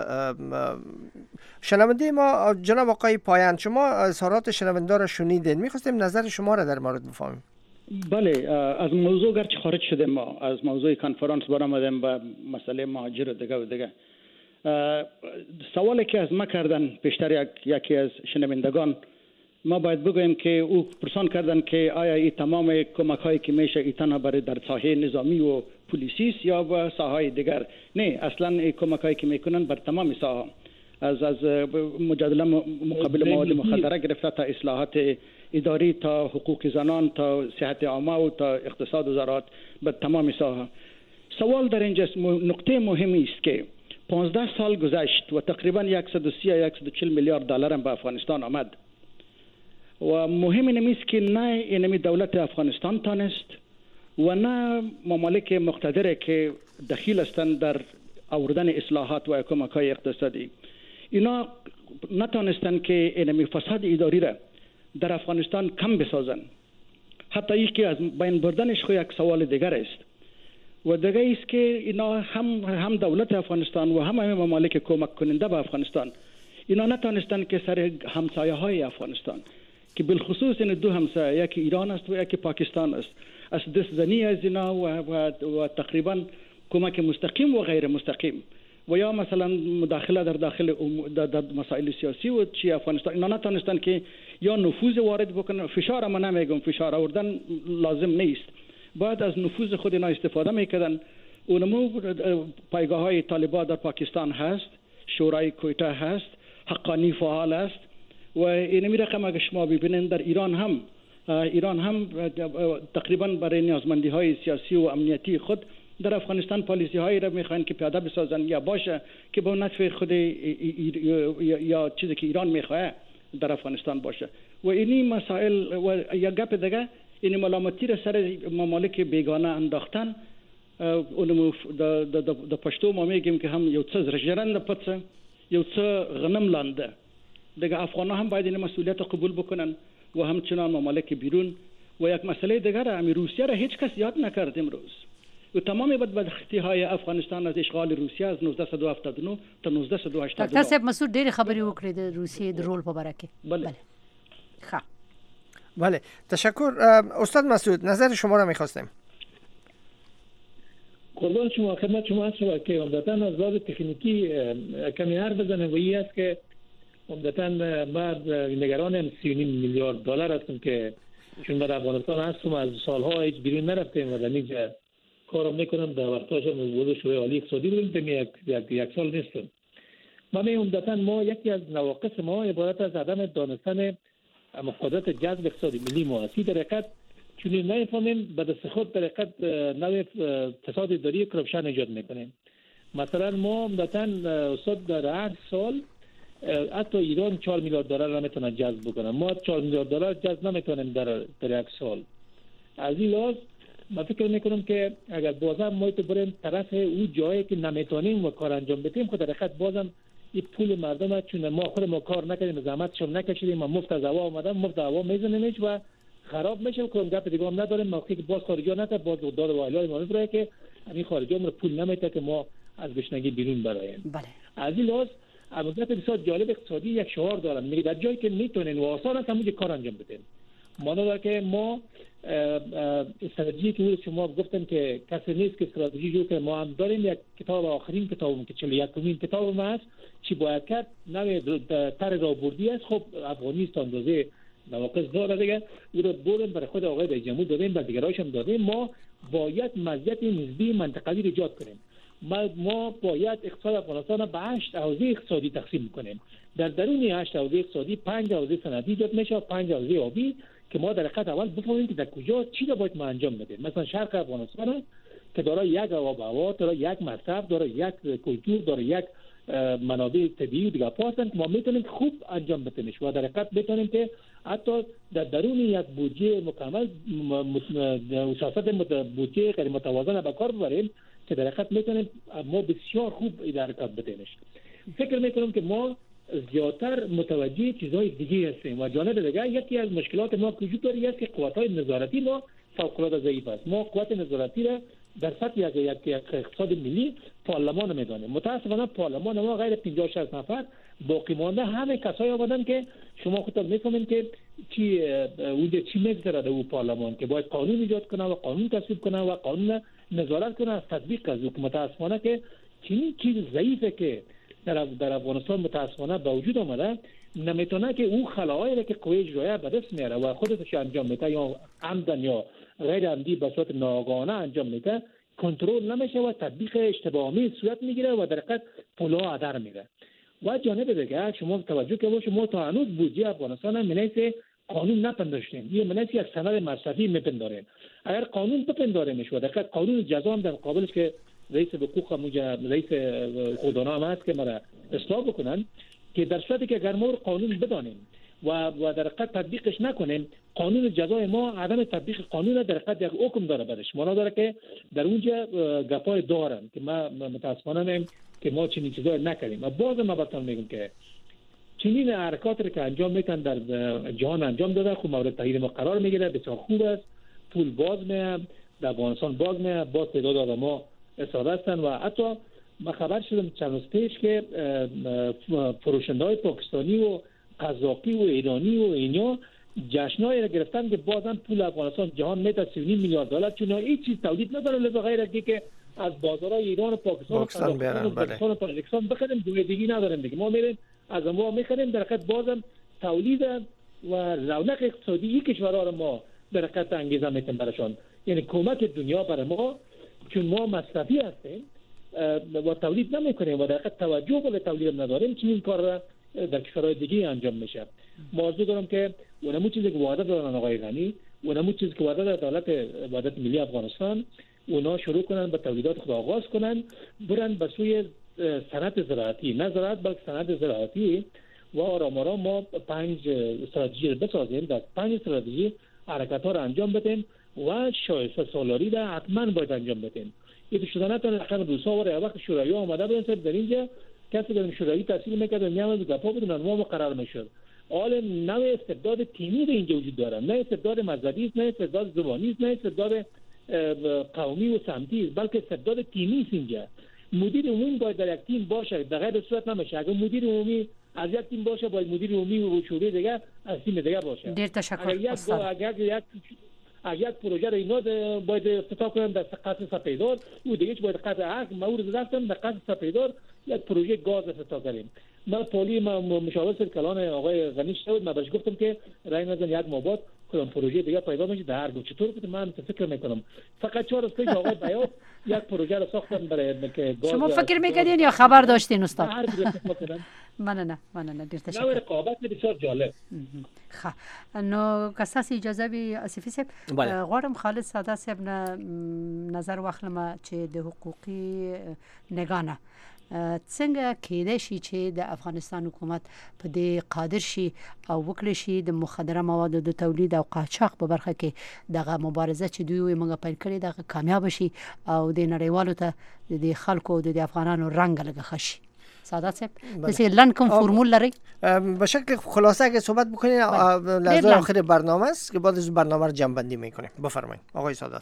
شنونده ما جناب آقای پایان، شما اظهارات شنونده را شنیدین، می‌خواستیم نظر شما را در مورد بفهمیم. بله، از موضوع گرچه خارج شدیم، ما از موضوع کنفرانس برآمدیم به مسئله مهاجر و دیگه و دیگه. سوالی که از ما کردن پیشتر یک یکی از شنوندگان، ما باید بگوییم که او پرسان کردن که آیا این تمام کمک هایی که میشه ای تنها برای در ساحه نظامی و پلیسی است یا به ساحه دیگر؟ نه، اصلا این کمک هایی که میکنن بر تمام ساحه، از از مجادله مقابل مواد مخدره گرفته تا اصلاحات اداری تا حقوق زنان تا صحت عامه و تا اقتصاد و زراعت، به تمام ساحه. سوال در اینجا نقطه مهمی است که پانزده سال گذشت و تقریبا صد و سی تا صد و چهل میلیارد دلار هم به افغانستان آمد و مهم نمیست که نه اینمی دولت افغانستان تانست و نه ممالک مقتدره که دخیل هستند در آوردن اصلاحات و کمک‌های اقتصادی، اینا نتانستند که اینمی فساد اداری را در افغانستان کم بسازن. حتی این که از بین بردنش خو یک سوال دیگر است و دیگه است که اینا هم هم دولت افغانستان و هم همه ممالک کمک کننده به افغانستان اینا نتانستند که سر همسایه های افغانستان که بالخصوص این دو همسایه، یکی ایران است و یکی پاکستان است، از دست زنی از اینا و, و, و تقریبا کمک مستقیم و غیر مستقیم و یا مثلا مداخله در داخل در, در مسائل سیاسی و چی افغانستان، اینا نتانستن که یا نفوذ وارد بکنن. فشار ما نمیگم، فشار آوردن لازم نیست، باید از نفوذ خود اینا استفاده میکردن. اونمو پایگاه های طالبان در پاکستان هست، شورای کویته هست، حقانی فعال است و اینمی رقم اگه شما ببینید در ایران هم ایران هم تقریبا برای نیازمندی های سیاسی و امنیتی خود در افغانستان پالیسی هایی را میخواین که پیاده بسازن یا باشه که به نفع خود یا چیزی که ایران میخواه در افغانستان باشه. و اینی مسائل و یا گپ دیگه این ملامتی را سر ممالک بیگانه انداختن. اونم د پښتو ما میگیم که هم یو څه زرجرند پڅه یو څه غنم لانده. دیگه افغان‌ها هم باید این مسئولیت قبول بکنن و همچنان ممالک بیرون. و یک مسئله دیگر هم روسیه را هیچ کس یاد نکرد امروز. و تمام بدبختی های افغانستان از اشغال روسیه از نوزده هفتاد و نه تا نوزده هشتاد و نه. ډاکټر صاحب مسعود ډېر خبرې وکړې د روسیې د رول په باره کې. بله. ښه. بله تشکر. استاد مسعود نظر شما را می‌خواستیم. قربان شما خدمت شما هستم که عمدتاً از لحاظ تکنیکی کمی حرف بزنم و این است که عمدتاً ما نگران سی و نیم میلیارد دلار هستم که چون در افغانستان هستم از سالها هیچ بیرون نرفتیم و در اینجا کارم میکنم در وقتاش هم وضع شورای عالی اقتصادی بودیم که یک, یک, یک سال نیستم. ما می عمدتاً ما یکی از نواقص ما عبارت از عدم دانستن قدرت جذب اقتصادی ملی ما است. در حقیقت چون نمیفهمیم به دست خود در حقیقت نوع فساد اداری کرپشن ایجاد میکنیم. مثلا ما عمدتاً استاد در هر سال حتی ایران چهار میلیارد دلار نمیتونه جذب بکنه. ما چهار میلیارد دلار جذب نمیتونیم در در یک سال. از این لحاظ من فکر میکنم که اگر بازم ما تو بریم طرف اون جایی که نمیتونیم و کار انجام بدیم خود در حقیقت بازم این پول مردم چون ما خود ما کار نکردیم زحمتش هم نکشیدیم ما مفت از هوا اومدیم مفت هوا میزنیمش و خراب میشه. کدوم گپ دیگه هم نداریم. موقعی که باز خارجی نتا باز داد و اعلای ما میبره که همین خارجی هم پول نمیته که ما از گشنگی بیرون برایم. بله. از این لحاظ عملیات بسیار جالب اقتصادی یک شعار دارن میگه در جایی که میتونین و آسان است همونجا کار انجام بدین. مانند که ما استراتژی که شما گفتن که کسی نیست که استراتژی جو که ما هم داریم یک کتاب آخرین کتابم که چهل و یکمین کتاب ما است چی باید کرد نوع تر راهبردی است. خب افغانیست اندازه نواقص داره دیگه او رو بردیم برای خود آقای رئیس جمهور دادیم برای دیگرایش هم دادیم. ما باید مزیت نسبی منطقوی رو ایجاد کنیم. ما ما باید اقتصاد افغانستان را به هشت حوزه اقتصادی تقسیم کنیم. در درون هشت حوزه اقتصادی پنج حوزه صنعتی ایجاد میشه و پنج حوزه آبی که ما در حقیقت اول بفهمیم که در کجا چی رو باید ما انجام بدیم. مثلا شرق افغانستان که داره یک آب و هوا، داره یک مصرف، داره یک کلتور، داره یک منابع طبیعی و دیگه پاسن که ما میتونیم خوب انجام بدیمش و در حقیقت میتونیم که حتی در درون یک بودجه مکمل سیاست بودجه غیر متوازن به کار ببریم که در حقیقت میتونیم ما بسیار خوب اداره بدیمش. فکر میکنم که ما زیادتر متوجه چیزهای دیگه هستیم و جانب دیگه یکی از مشکلات ما وجود داره است که قوت‌های نظارتی ما فوق‌العاده ضعیف است. ما قوت نظارتی را در سطح یک یک اقتصاد ملی پارلمان میدانیم. متاسفانه پارلمان ما غیر پنجاه شصت نفر باقی مانده همه کسایی آمدن که شما خودتون میفهمید که چی اونجا چی میگذره در اون پارلمان که باید قانون ایجاد کنه و قانون تصویب کنه و قانون نظارت کنه از تطبیق از که متاسفانه که چنین چیز ضعیفه که در در افغانستان متاسفانه به وجود آمده نمیتونه که اون خلاهایی که قوه اجرایه به دست میاره و خودش انجام میده یا عمدن یا غیر عمدی به صورت ناآگاهانه انجام میده کنترل نمیشه و تطبیق اشتباهی صورت میگیره و در حقیقت پولا هدر میره. و جانب دیگه شما توجه که باشه ما تا هنوز بودجه افغانستان منیس قانون نپنداشتیم. یه منیس یک سند مصرفی میپنداریم. اگر قانون بپنداریمش و در حقیقت قانون جزا هم در مقابلش که رئیس حقوق موجه رئیس خودانه هم هست که مرا اصلاح بکنن که در صورتی که اگر ما قانون بدانیم و و در حقیقت تطبیقش نکنیم قانون جزای ما عدم تطبیق قانون در حقیقت یک حکم داره برش مانا داره که در اونجا گپای دارن که ما متاسفانه نیم که ما چنین چیزایی نکردیم. و باز ما براتون میگم که چنین حرکاتی که انجام میتن در جهان انجام داده خب مورد تایید ما قرار میگیره بسیار خوب است. پول باز میاد در افغانستان باز میاد باز تعداد آدما استفاده هستن و حتی ما خبر شدم چند روز پیش که فروشنده‌های پاکستانی و قزاقی و ایرانی و اینا جشنایی را گرفتن که بازم پول افغانستان جهان میده سی و نیم میلیارد دلار چون هیچ چیز تولید نداره لذا غیر از اینکه از بازارهای ایران و پاکستان و قزاقستان و تاجیکستان بخریم دوی دیگه نداریم دیگه. ما میریم از ما میخریم در حقیقت بازم تولید و رونق اقتصادی این کشورها را ما در حقیقت انگیزه میتیم براشون. یعنی کمک دنیا برای ما چون ما مصرفی هستیم و تولید نمیکنیم و در حقیقت توجه به تولید نداریم چنین کار را در کشورهای دیگه انجام میشه. موضوع دارم که اونمو چیزی که وعده دادن آقای غنی، اونمو چیزی که وعده داد دولت وحدت ملی افغانستان، اونا شروع کنن به تولیدات خود آغاز کنن، برن به سوی صنعت زراعتی، نه زراعت بلکه صنعت زراعتی، و آرام آرام ما پنج استراتژی رو بسازیم، در پنج استراتژی حرکت ها رو انجام بدیم و شایسته سالاری را حتما باید انجام بدیم. این شدن تا اخر روزها و وقت شورایی آمده بودن در اینجا کسی به شورایی تحصیل میکرد و میامد گپا بدون ما مقرر میشد. حال نوع استبداد تیمی به اینجا وجود داره، نه استبداد مذهبی است، نه استبداد زبانی است، نه استبداد قومی و سمتی است، بلکه استبداد تیمی است. اینجا مدیر عمومی باید در یک تیم باشه، در غیر صورت نمیشه. اگر مدیر عمومی از یک تیم باشه باید مدیر عمومی و شورای دیگه از تیم دیگه باشه. دیر تشکر استاد. اگر یک اگر یک پروژه را اینا باید افتتاح کنن در قصر سپیدار و دیگه باید قصر عرق مورد رفتن در قصر سپیدار یک پروژه گاز افتتاح کنیم. من پولی مشاور کلان آقای غنی شد، من بهش گفتم که رای نزن یک ماه بعد کدام پروژه دیگه پیدا میشه در هر دو. چطور بود من فکر میکنم فقط چهار روز پیش آقای بیات یک پروژه را ساختن برای که گاز. شما فکر میکردین یا خبر داشتین استاد؟ هر من نه من نه دیر تشکر. نوع رقابت بسیار جالب. خب نو کساس اجازه بی آصفی صاحب غواړم خالد ساده صاحب نه نظر واخلم چې د حقوقي نگانه څنګه کېدای شي چې د افغانستان حکومت په دې قادر شي او وکړي شي د مخدره موادو د تولید او قاچاق په برخه کې دغه مبارزه چې دوی موږ پیل کړې دغه کامیاب شي او د نړیوالو ته د خلکو د افغانانو رنگ لګه شي. سعادت صاحب مثل لن کوم فرمول لري؟ به شکل خلاصه اگه صحبت بکنید لحظه آخر برنامه است که بعد از برنامه رو جمع بندی میکنیم. بفرمایید آقای سعادت.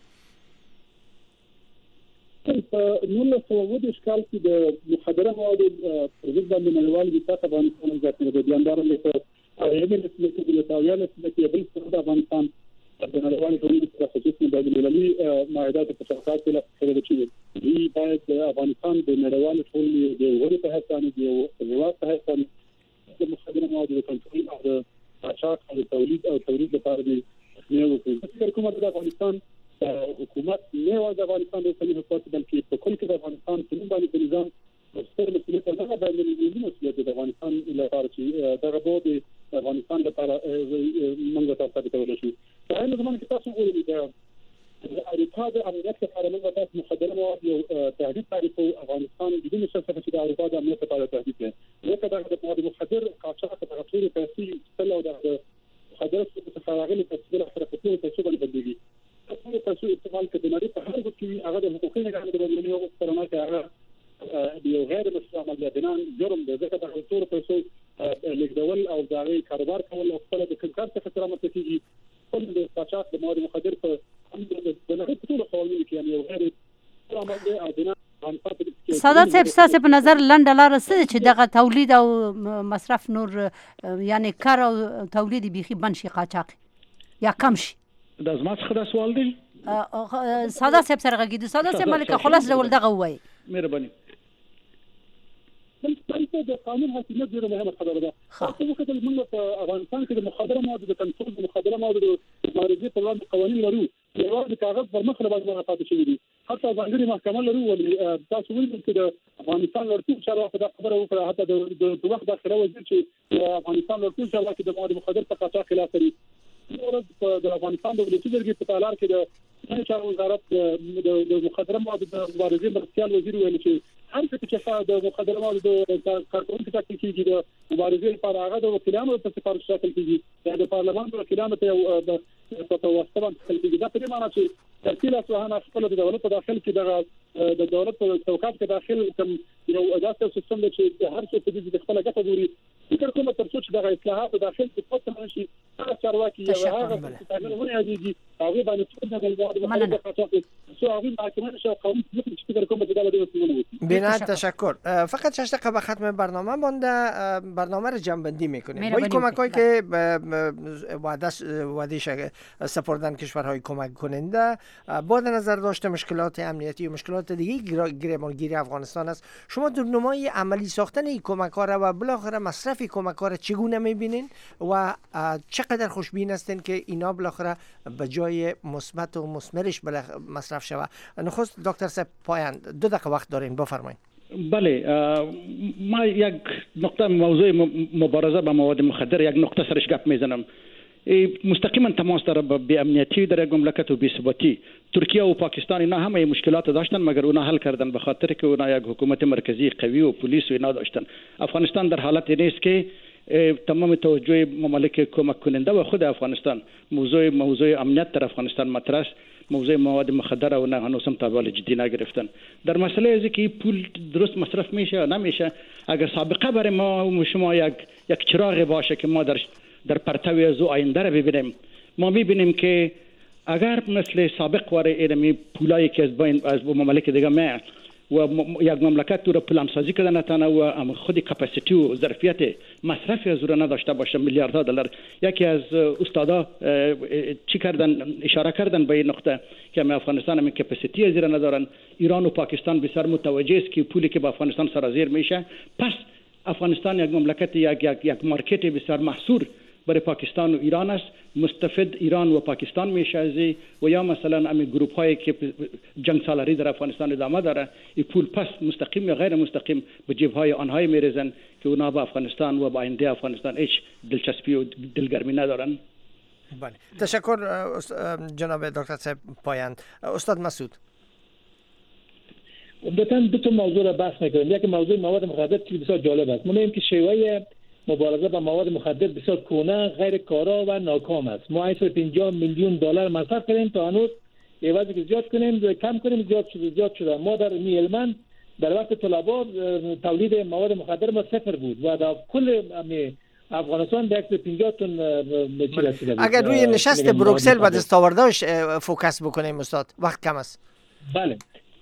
په نولس سوه اووه دېرش کال کې د مخدره موادو پر ضد باندې نړیوال دفاع افغانستان ځاتې د بیاندارو په ایمن کې د تاویل کې بل څه د افغانستان د نړیوال ټولنې سره خصوصي د ملي معاهدات په اساس کې لږ چې دی باید د افغانستان د نړیوال ټولنې د وګړو په حساب د هیواد په حساب د مخدره موادو د کنټرول او د قاچاق او تولید او تولید لپاره د نیو کوم حکومت د افغانستان حکومت نه و د افغانستان د اوسني حکومت بلکې په کل کې د افغانستان په نوم باندې نظام ستر مسؤلیت نه باندې د مسؤلیت د افغانستان لپاره چې دغه بوده د افغانستان لپاره موږ تاسو ته ورته شو. په هغه زمانه کې تاسو وګورئ د اروپا د امنیت لپاره موږ تاسو مخدره مواد یو تهدید تعریف افغانستان د دې څخه چې د اروپا د امنیت لپاره تهدید دی. نو کله د مواد مخدر قاچاق په غوړي پیسې ستل او د مخدر څخه راغلي په څیر سره په څیر څه باندې بدلېږي. په تاسو استعمال کې د نړۍ په هر ځای کې هغه د حقوقي نگاه د بدلونې او سترونه کې هغه یو غیر مستعمل عملیاتان جرم دی ځکه د ټول پیسو لیکدول او دغه کاروبار کول او خپل د کار څخه سره متکیږي. خپل د قاچاق د مواد مخدر په د نړۍ په ټول قوانینو کې یو غیر عمل دی او د سعادت صاحب ستاسو په نظر لنډه لار څه چې دغه تولید او مصرف نور یعنی کار او تولید بيخي بن شي قاچاق یا کم شي؟ د زما څخه دا سوال دی سعادت صاحب سره غږیدو. سعادت صاحب ملک خلاص ډول دغه وایي. مهرباني. بلکې د قانون حاکمیت ډیره مهمه خبره ده. خو وکړل موږ په افغانستان کې د مخدره موادو د کنټرول د مخدره موادو د مبارزې په وړاندې قوانين لرو. یو د کاغذ پر مخ له باندې پاتې شوی دي. حتی ځانګړي محکمه لرو ولې تاسو ویل چې د افغانستان ورته چارواکو دا خبره وکړه. حتی د وخت داخله وزیر چې افغانستان ورته چارواکو د مواد مخدر په قاچاق خلاف لري. د افغانستان د ولسی جرګې په تالار کې د چارو وزارت د مخدره موادو د مبارزې مرکزیال وزیر ویل چې هر څه چې د مخدره موادو د کارکونکو ټاکل کیږي د مبارزې لپاره هغه د وکیلانو په سفارش ټاکل کیږي د پارلمان د وکیلانو ته د توسط ټاکل کیږي. دا په دې معنی چې ترتیل اسوهانه خپل د دولت په داخل کې د د دولت په چوکاټ کې داخل کوم یو داسې سیستم دی چې هر څه په دې خپل ګټه ګوري. فکر کوم تر څو چې د اصلاحات داخل کې پاتې نشي هغه چارواکي یا هغه تغیرونه راځي هغه باندې څه د غوړو د قاچاق سو هغه محکمه شو قانون چې فکر کوم چې دا به وسیله بینا تشکر. فقط شش دقیقه به ختم برنامه مونده. برنامه رو جمع بندی میکنیم با این کمک‌هایی که وعده وعده سپردن کشورهای کمک کننده با نظر داشته مشکلات امنیتی و مشکلات دیگه گریبانگیری افغانستان است. شما دورنمای عملی ساختن این کمک‌ها را و بالاخره مصرف کمک‌ها را چگونه می‌بینین و چقدر خوشبین هستین که اینا بالاخره به جای مثبت و مثمرش مصرف شود؟ نخست دکتر صاحب پایان دو دقیقه وقت دارین، بفرمایید. بله ما یک نقطه موضوع مبارزه با مواد مخدر یک نقطه سرش گپ میزنم. مستقیما تماس داره با بی‌امنیتی در یک مملکت و بی‌ثباتی. ترکیه و پاکستان اینا همه مشکلات داشتن مگر اونا حل کردن به خاطر که اونا یک حکومت مرکزی قوی و پلیس و اینا داشتن. افغانستان در حالت نیست که تمام توجه ممالک کمک کننده و خود افغانستان موضوع موضوع امنیت در افغانستان مطرح است. موضوع مواد مخدر و نه هنوز هم تحول جدی نگرفتن. در مسئله از که پول درست مصرف میشه یا نمیشه، اگر سابقه برای ما و شما یک یک چراغ باشه که ما در در پرتو از آینده را ببینیم، ما میبینیم که اگر مثل سابق واره اینمی پولایی که از بین از ممالک دیگه میاد و یک مملکت تو را پلانسازی کرده نتانه و خودی کپاسیتی و ظرفیت مصرف از رو نداشته باشه میلیاردها دلار. یکی از استادا چی کردن اشاره کردن به این نقطه که ما افغانستان هم کپاسیتی از رو ندارن. ایران و پاکستان بسیار متوجه است که پولی که با افغانستان سرازیر میشه، پس افغانستان یک مملکت یک یک یک مارکت بسیار محصور برای پاکستان و ایران است. مستفید ایران و پاکستان میشه از و یا مثلا همین گروپ هایی که جنگ سالاری در افغانستان ادامه داره، این پول پس مستقیم یا غیر مستقیم به جیب های آنها میریزن که اونا با افغانستان و با آینده افغانستان هیچ دلچسپی و دلگرمی ندارن. بله، تشکر جناب دکتر صاحب پایان. استاد مسعود، البته دو تا موضوع را بحث می‌کنیم. یک موضوع مواد مخدر که بسیار جالب است. ما می‌بینیم که شیوه مبارزه با مواد مخدر بسیار کهنه، غیر کارا و ناکام است. ما هشتصد و پنجاه میلیون دلار مصرف کردیم تا هنوز عوضی که زیاد کنیم کم کنیم زیاد شده زیاد شده. ما در میلمن در وقت طلبا تولید مواد مخدر ما صفر بود و در کل افغانستان به صد و پنجاه تن چی رسیده بود. اگر روی نشست بروکسل و دستاوردهاش فوکس بکنیم استاد، وقت کم است. بله،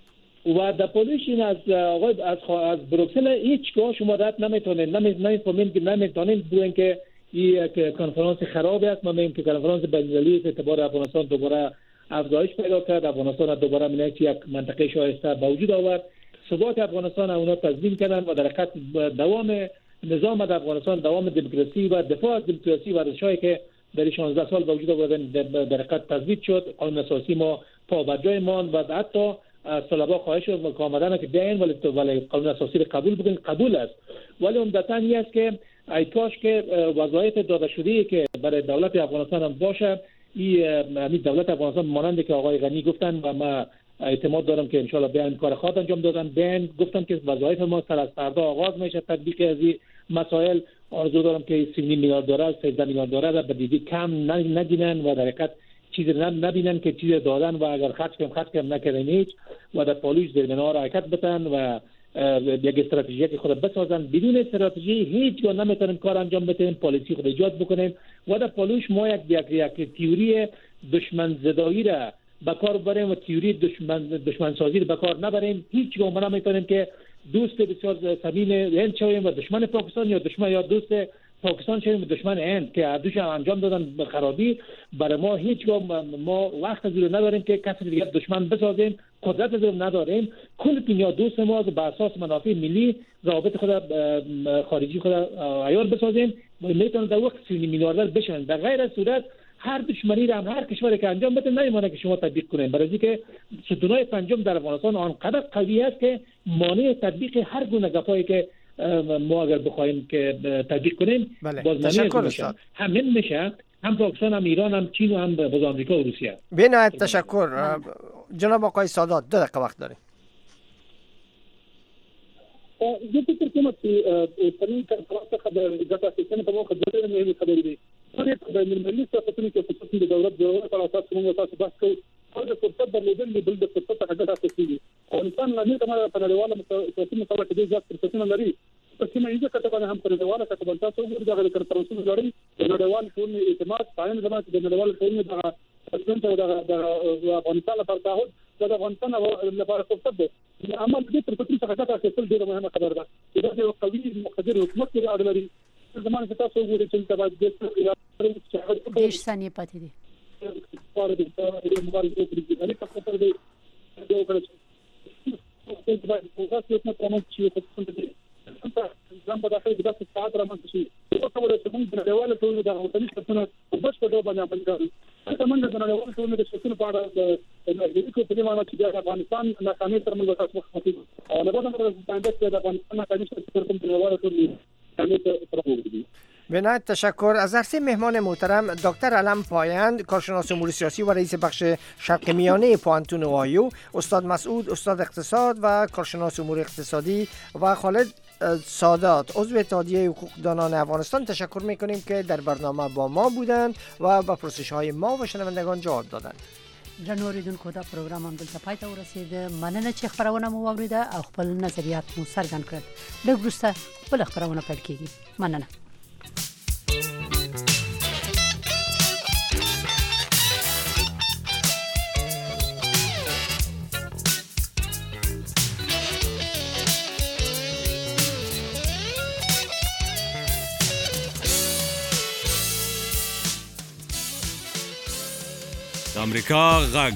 و در پولیشین از آقای از از بروکسل هیچگاه شما رد نمیتونید نمیفهمید که نمیتونید بگوین که این کنفرانس خرابی است. ما میگیم که کنفرانس بین‌المللی اعتبار افغانستان دوباره افزایش پیدا کرد، افغانستان دوباره می‌بینید یک منطقه شایسته به وجود آورد، ثبات افغانستان اونا تضمین کردن و در حقیقت دوام نظام در افغانستان، دوام دموکراسی و دفاع از دموکراسی و ارزش‌هایی که در شانزده سال به وجود آوردن در حقیقت تثبیت شد. قانون اساسی ما پا بر جای ماند و حتی از طلبا خواهش شد که آمدن که بیاین ولی ولی قانون اساسی رو قبول بکنید. قبول است، ولی عمدتاً این است که ای کاش که وظایف داده شده‌ای که برای دولت افغانستان هم باشه، این دولت افغانستان مانند که آقای غنی گفتن و ما اعتماد دارم که ان شاء الله بیان کار خود انجام دادن. بیان گفتن که وظایف ما سر از فردا آغاز میشه تطبیق از این مسائل. آرزو دارم که سی میلیارد دلار سیزده میلیارد دلار به دیدی کم نگینن و در حقیقت چیزی نبینن که چیزی دادن و اگر خرج کم خرج کم نکردن هیچ و در پالیش زیرمنها را حرکت بتن و یک استراتژی که خود بسازن. بدون استراتژی هیچ گونه نمیتونیم کار انجام بدیم، پالیسی خود ایجاد بکنیم و در پالیش ما یک یک یک تئوری دشمن زدایی را به کار ببریم و تئوری دشمن دشمن سازی را به کار نبریم. هیچ گونه نمیتونیم که دوست بسیار صمیم هند شویم و دشمن پاکستان یا دشمن یا دوست پاکستان شدیم دشمن هند که هردوش انجام دادن به خرابی. برای ما هیچگاه ما وقت از رو نداریم که کسی دیگر دشمن بسازیم، قدرت از رو نداریم. کل دنیا دوست ما از بر اساس منافع ملی روابط خود خارجی خود عیار بسازیم و میتونن در وقت سی میلیاردر بشن. در غیر صورت هر دشمنی را هم هر کشوری که انجام بده نمیمونه که شما تطبیق کنین، برای اینکه ستونای پنجم در افغانستان آنقدر قوی است که مانع تطبیق هر گونه گپایی که ما اگر بخوایم که تطبیق کنیم تشکر استاد. همین میشه هم پاکستان هم ایران هم چین و هم باز آمریکا و روسیه. بنهایت تشکر. جناب آقای سادات دو دقیقه وقت داریم. یه فکر کنم که ترین کنفرانس خبر ذات اساساً په موخه د مهمه خبرې دي. هغه د ملي صحافتونو کې خصوصي د دولت جوړولو په اساس موږ تاسو بحث کوو. هغه فرصت درلودل بل د فرصت هغه اساسي دي. افغانستان نه کومه په نړیواله سیاسي مقابله کې ډېر فرصتونه لري. په سیمه ییزه کتابونه هم په نړیواله کتابه تاسو وګورئ دغه کنفرانسونه لري. د نړیوال ټولنې اعتماد قائم زموږ د نړیوال ټولنې دغه پرسنټ او د افغانستان لپاره تعهد د افغانستان لپاره فرصت دی. اما د دې فرصتونو څخه ګټه اخیستل ډېره مهمه خبره ده. دا یو قوي مقتدر حکومت کې اړ لري. زموږ ته تاسو وګورئ چې تبع د دېرش ثانیې پاتې دي. پاره د مبارزې پرېږدي په خاطر دی یو کله چې په تاسو ته کوم چې تاسو ته ځم په داخل کې د ساعت را مونږ شي او کومه چې موږ د ډیوال ټول د وطني څخه په بس په ډول باندې عمل کوو. تمنګ د نړیوال ټولنې د شکل په اړه د نړیوالو په دې معنی چې د افغانستان ناکامي تر موږ تاسو مخکې او نه بدن راځي چې د افغانستان ناکامي تر کوم نړیوال ټولنې. بنایت تشکر. از عرصه مهمان محترم دکتر علم پایند، کارشناس امور سیاسی و رئیس بخش شرق میانه پوانتون اوهایو، استاد مسعود استاد اقتصاد و کارشناس امور اقتصادی و خالد سادات عضو اتحادیه حقوقدانان افغانستان تشکر میکنیم که در برنامه با ما بودند و به پرسش های ما و شنوندگان جواب دادند. درنو اوریدونکو دا پروګرام هم دلته پای ته ورسید. مننه چې خبرونه مو واوریده او خپل نظریات مو څرګند کړل. لږ وروسته بل خبرونه پیل کیږي. مننه. امریکا غږ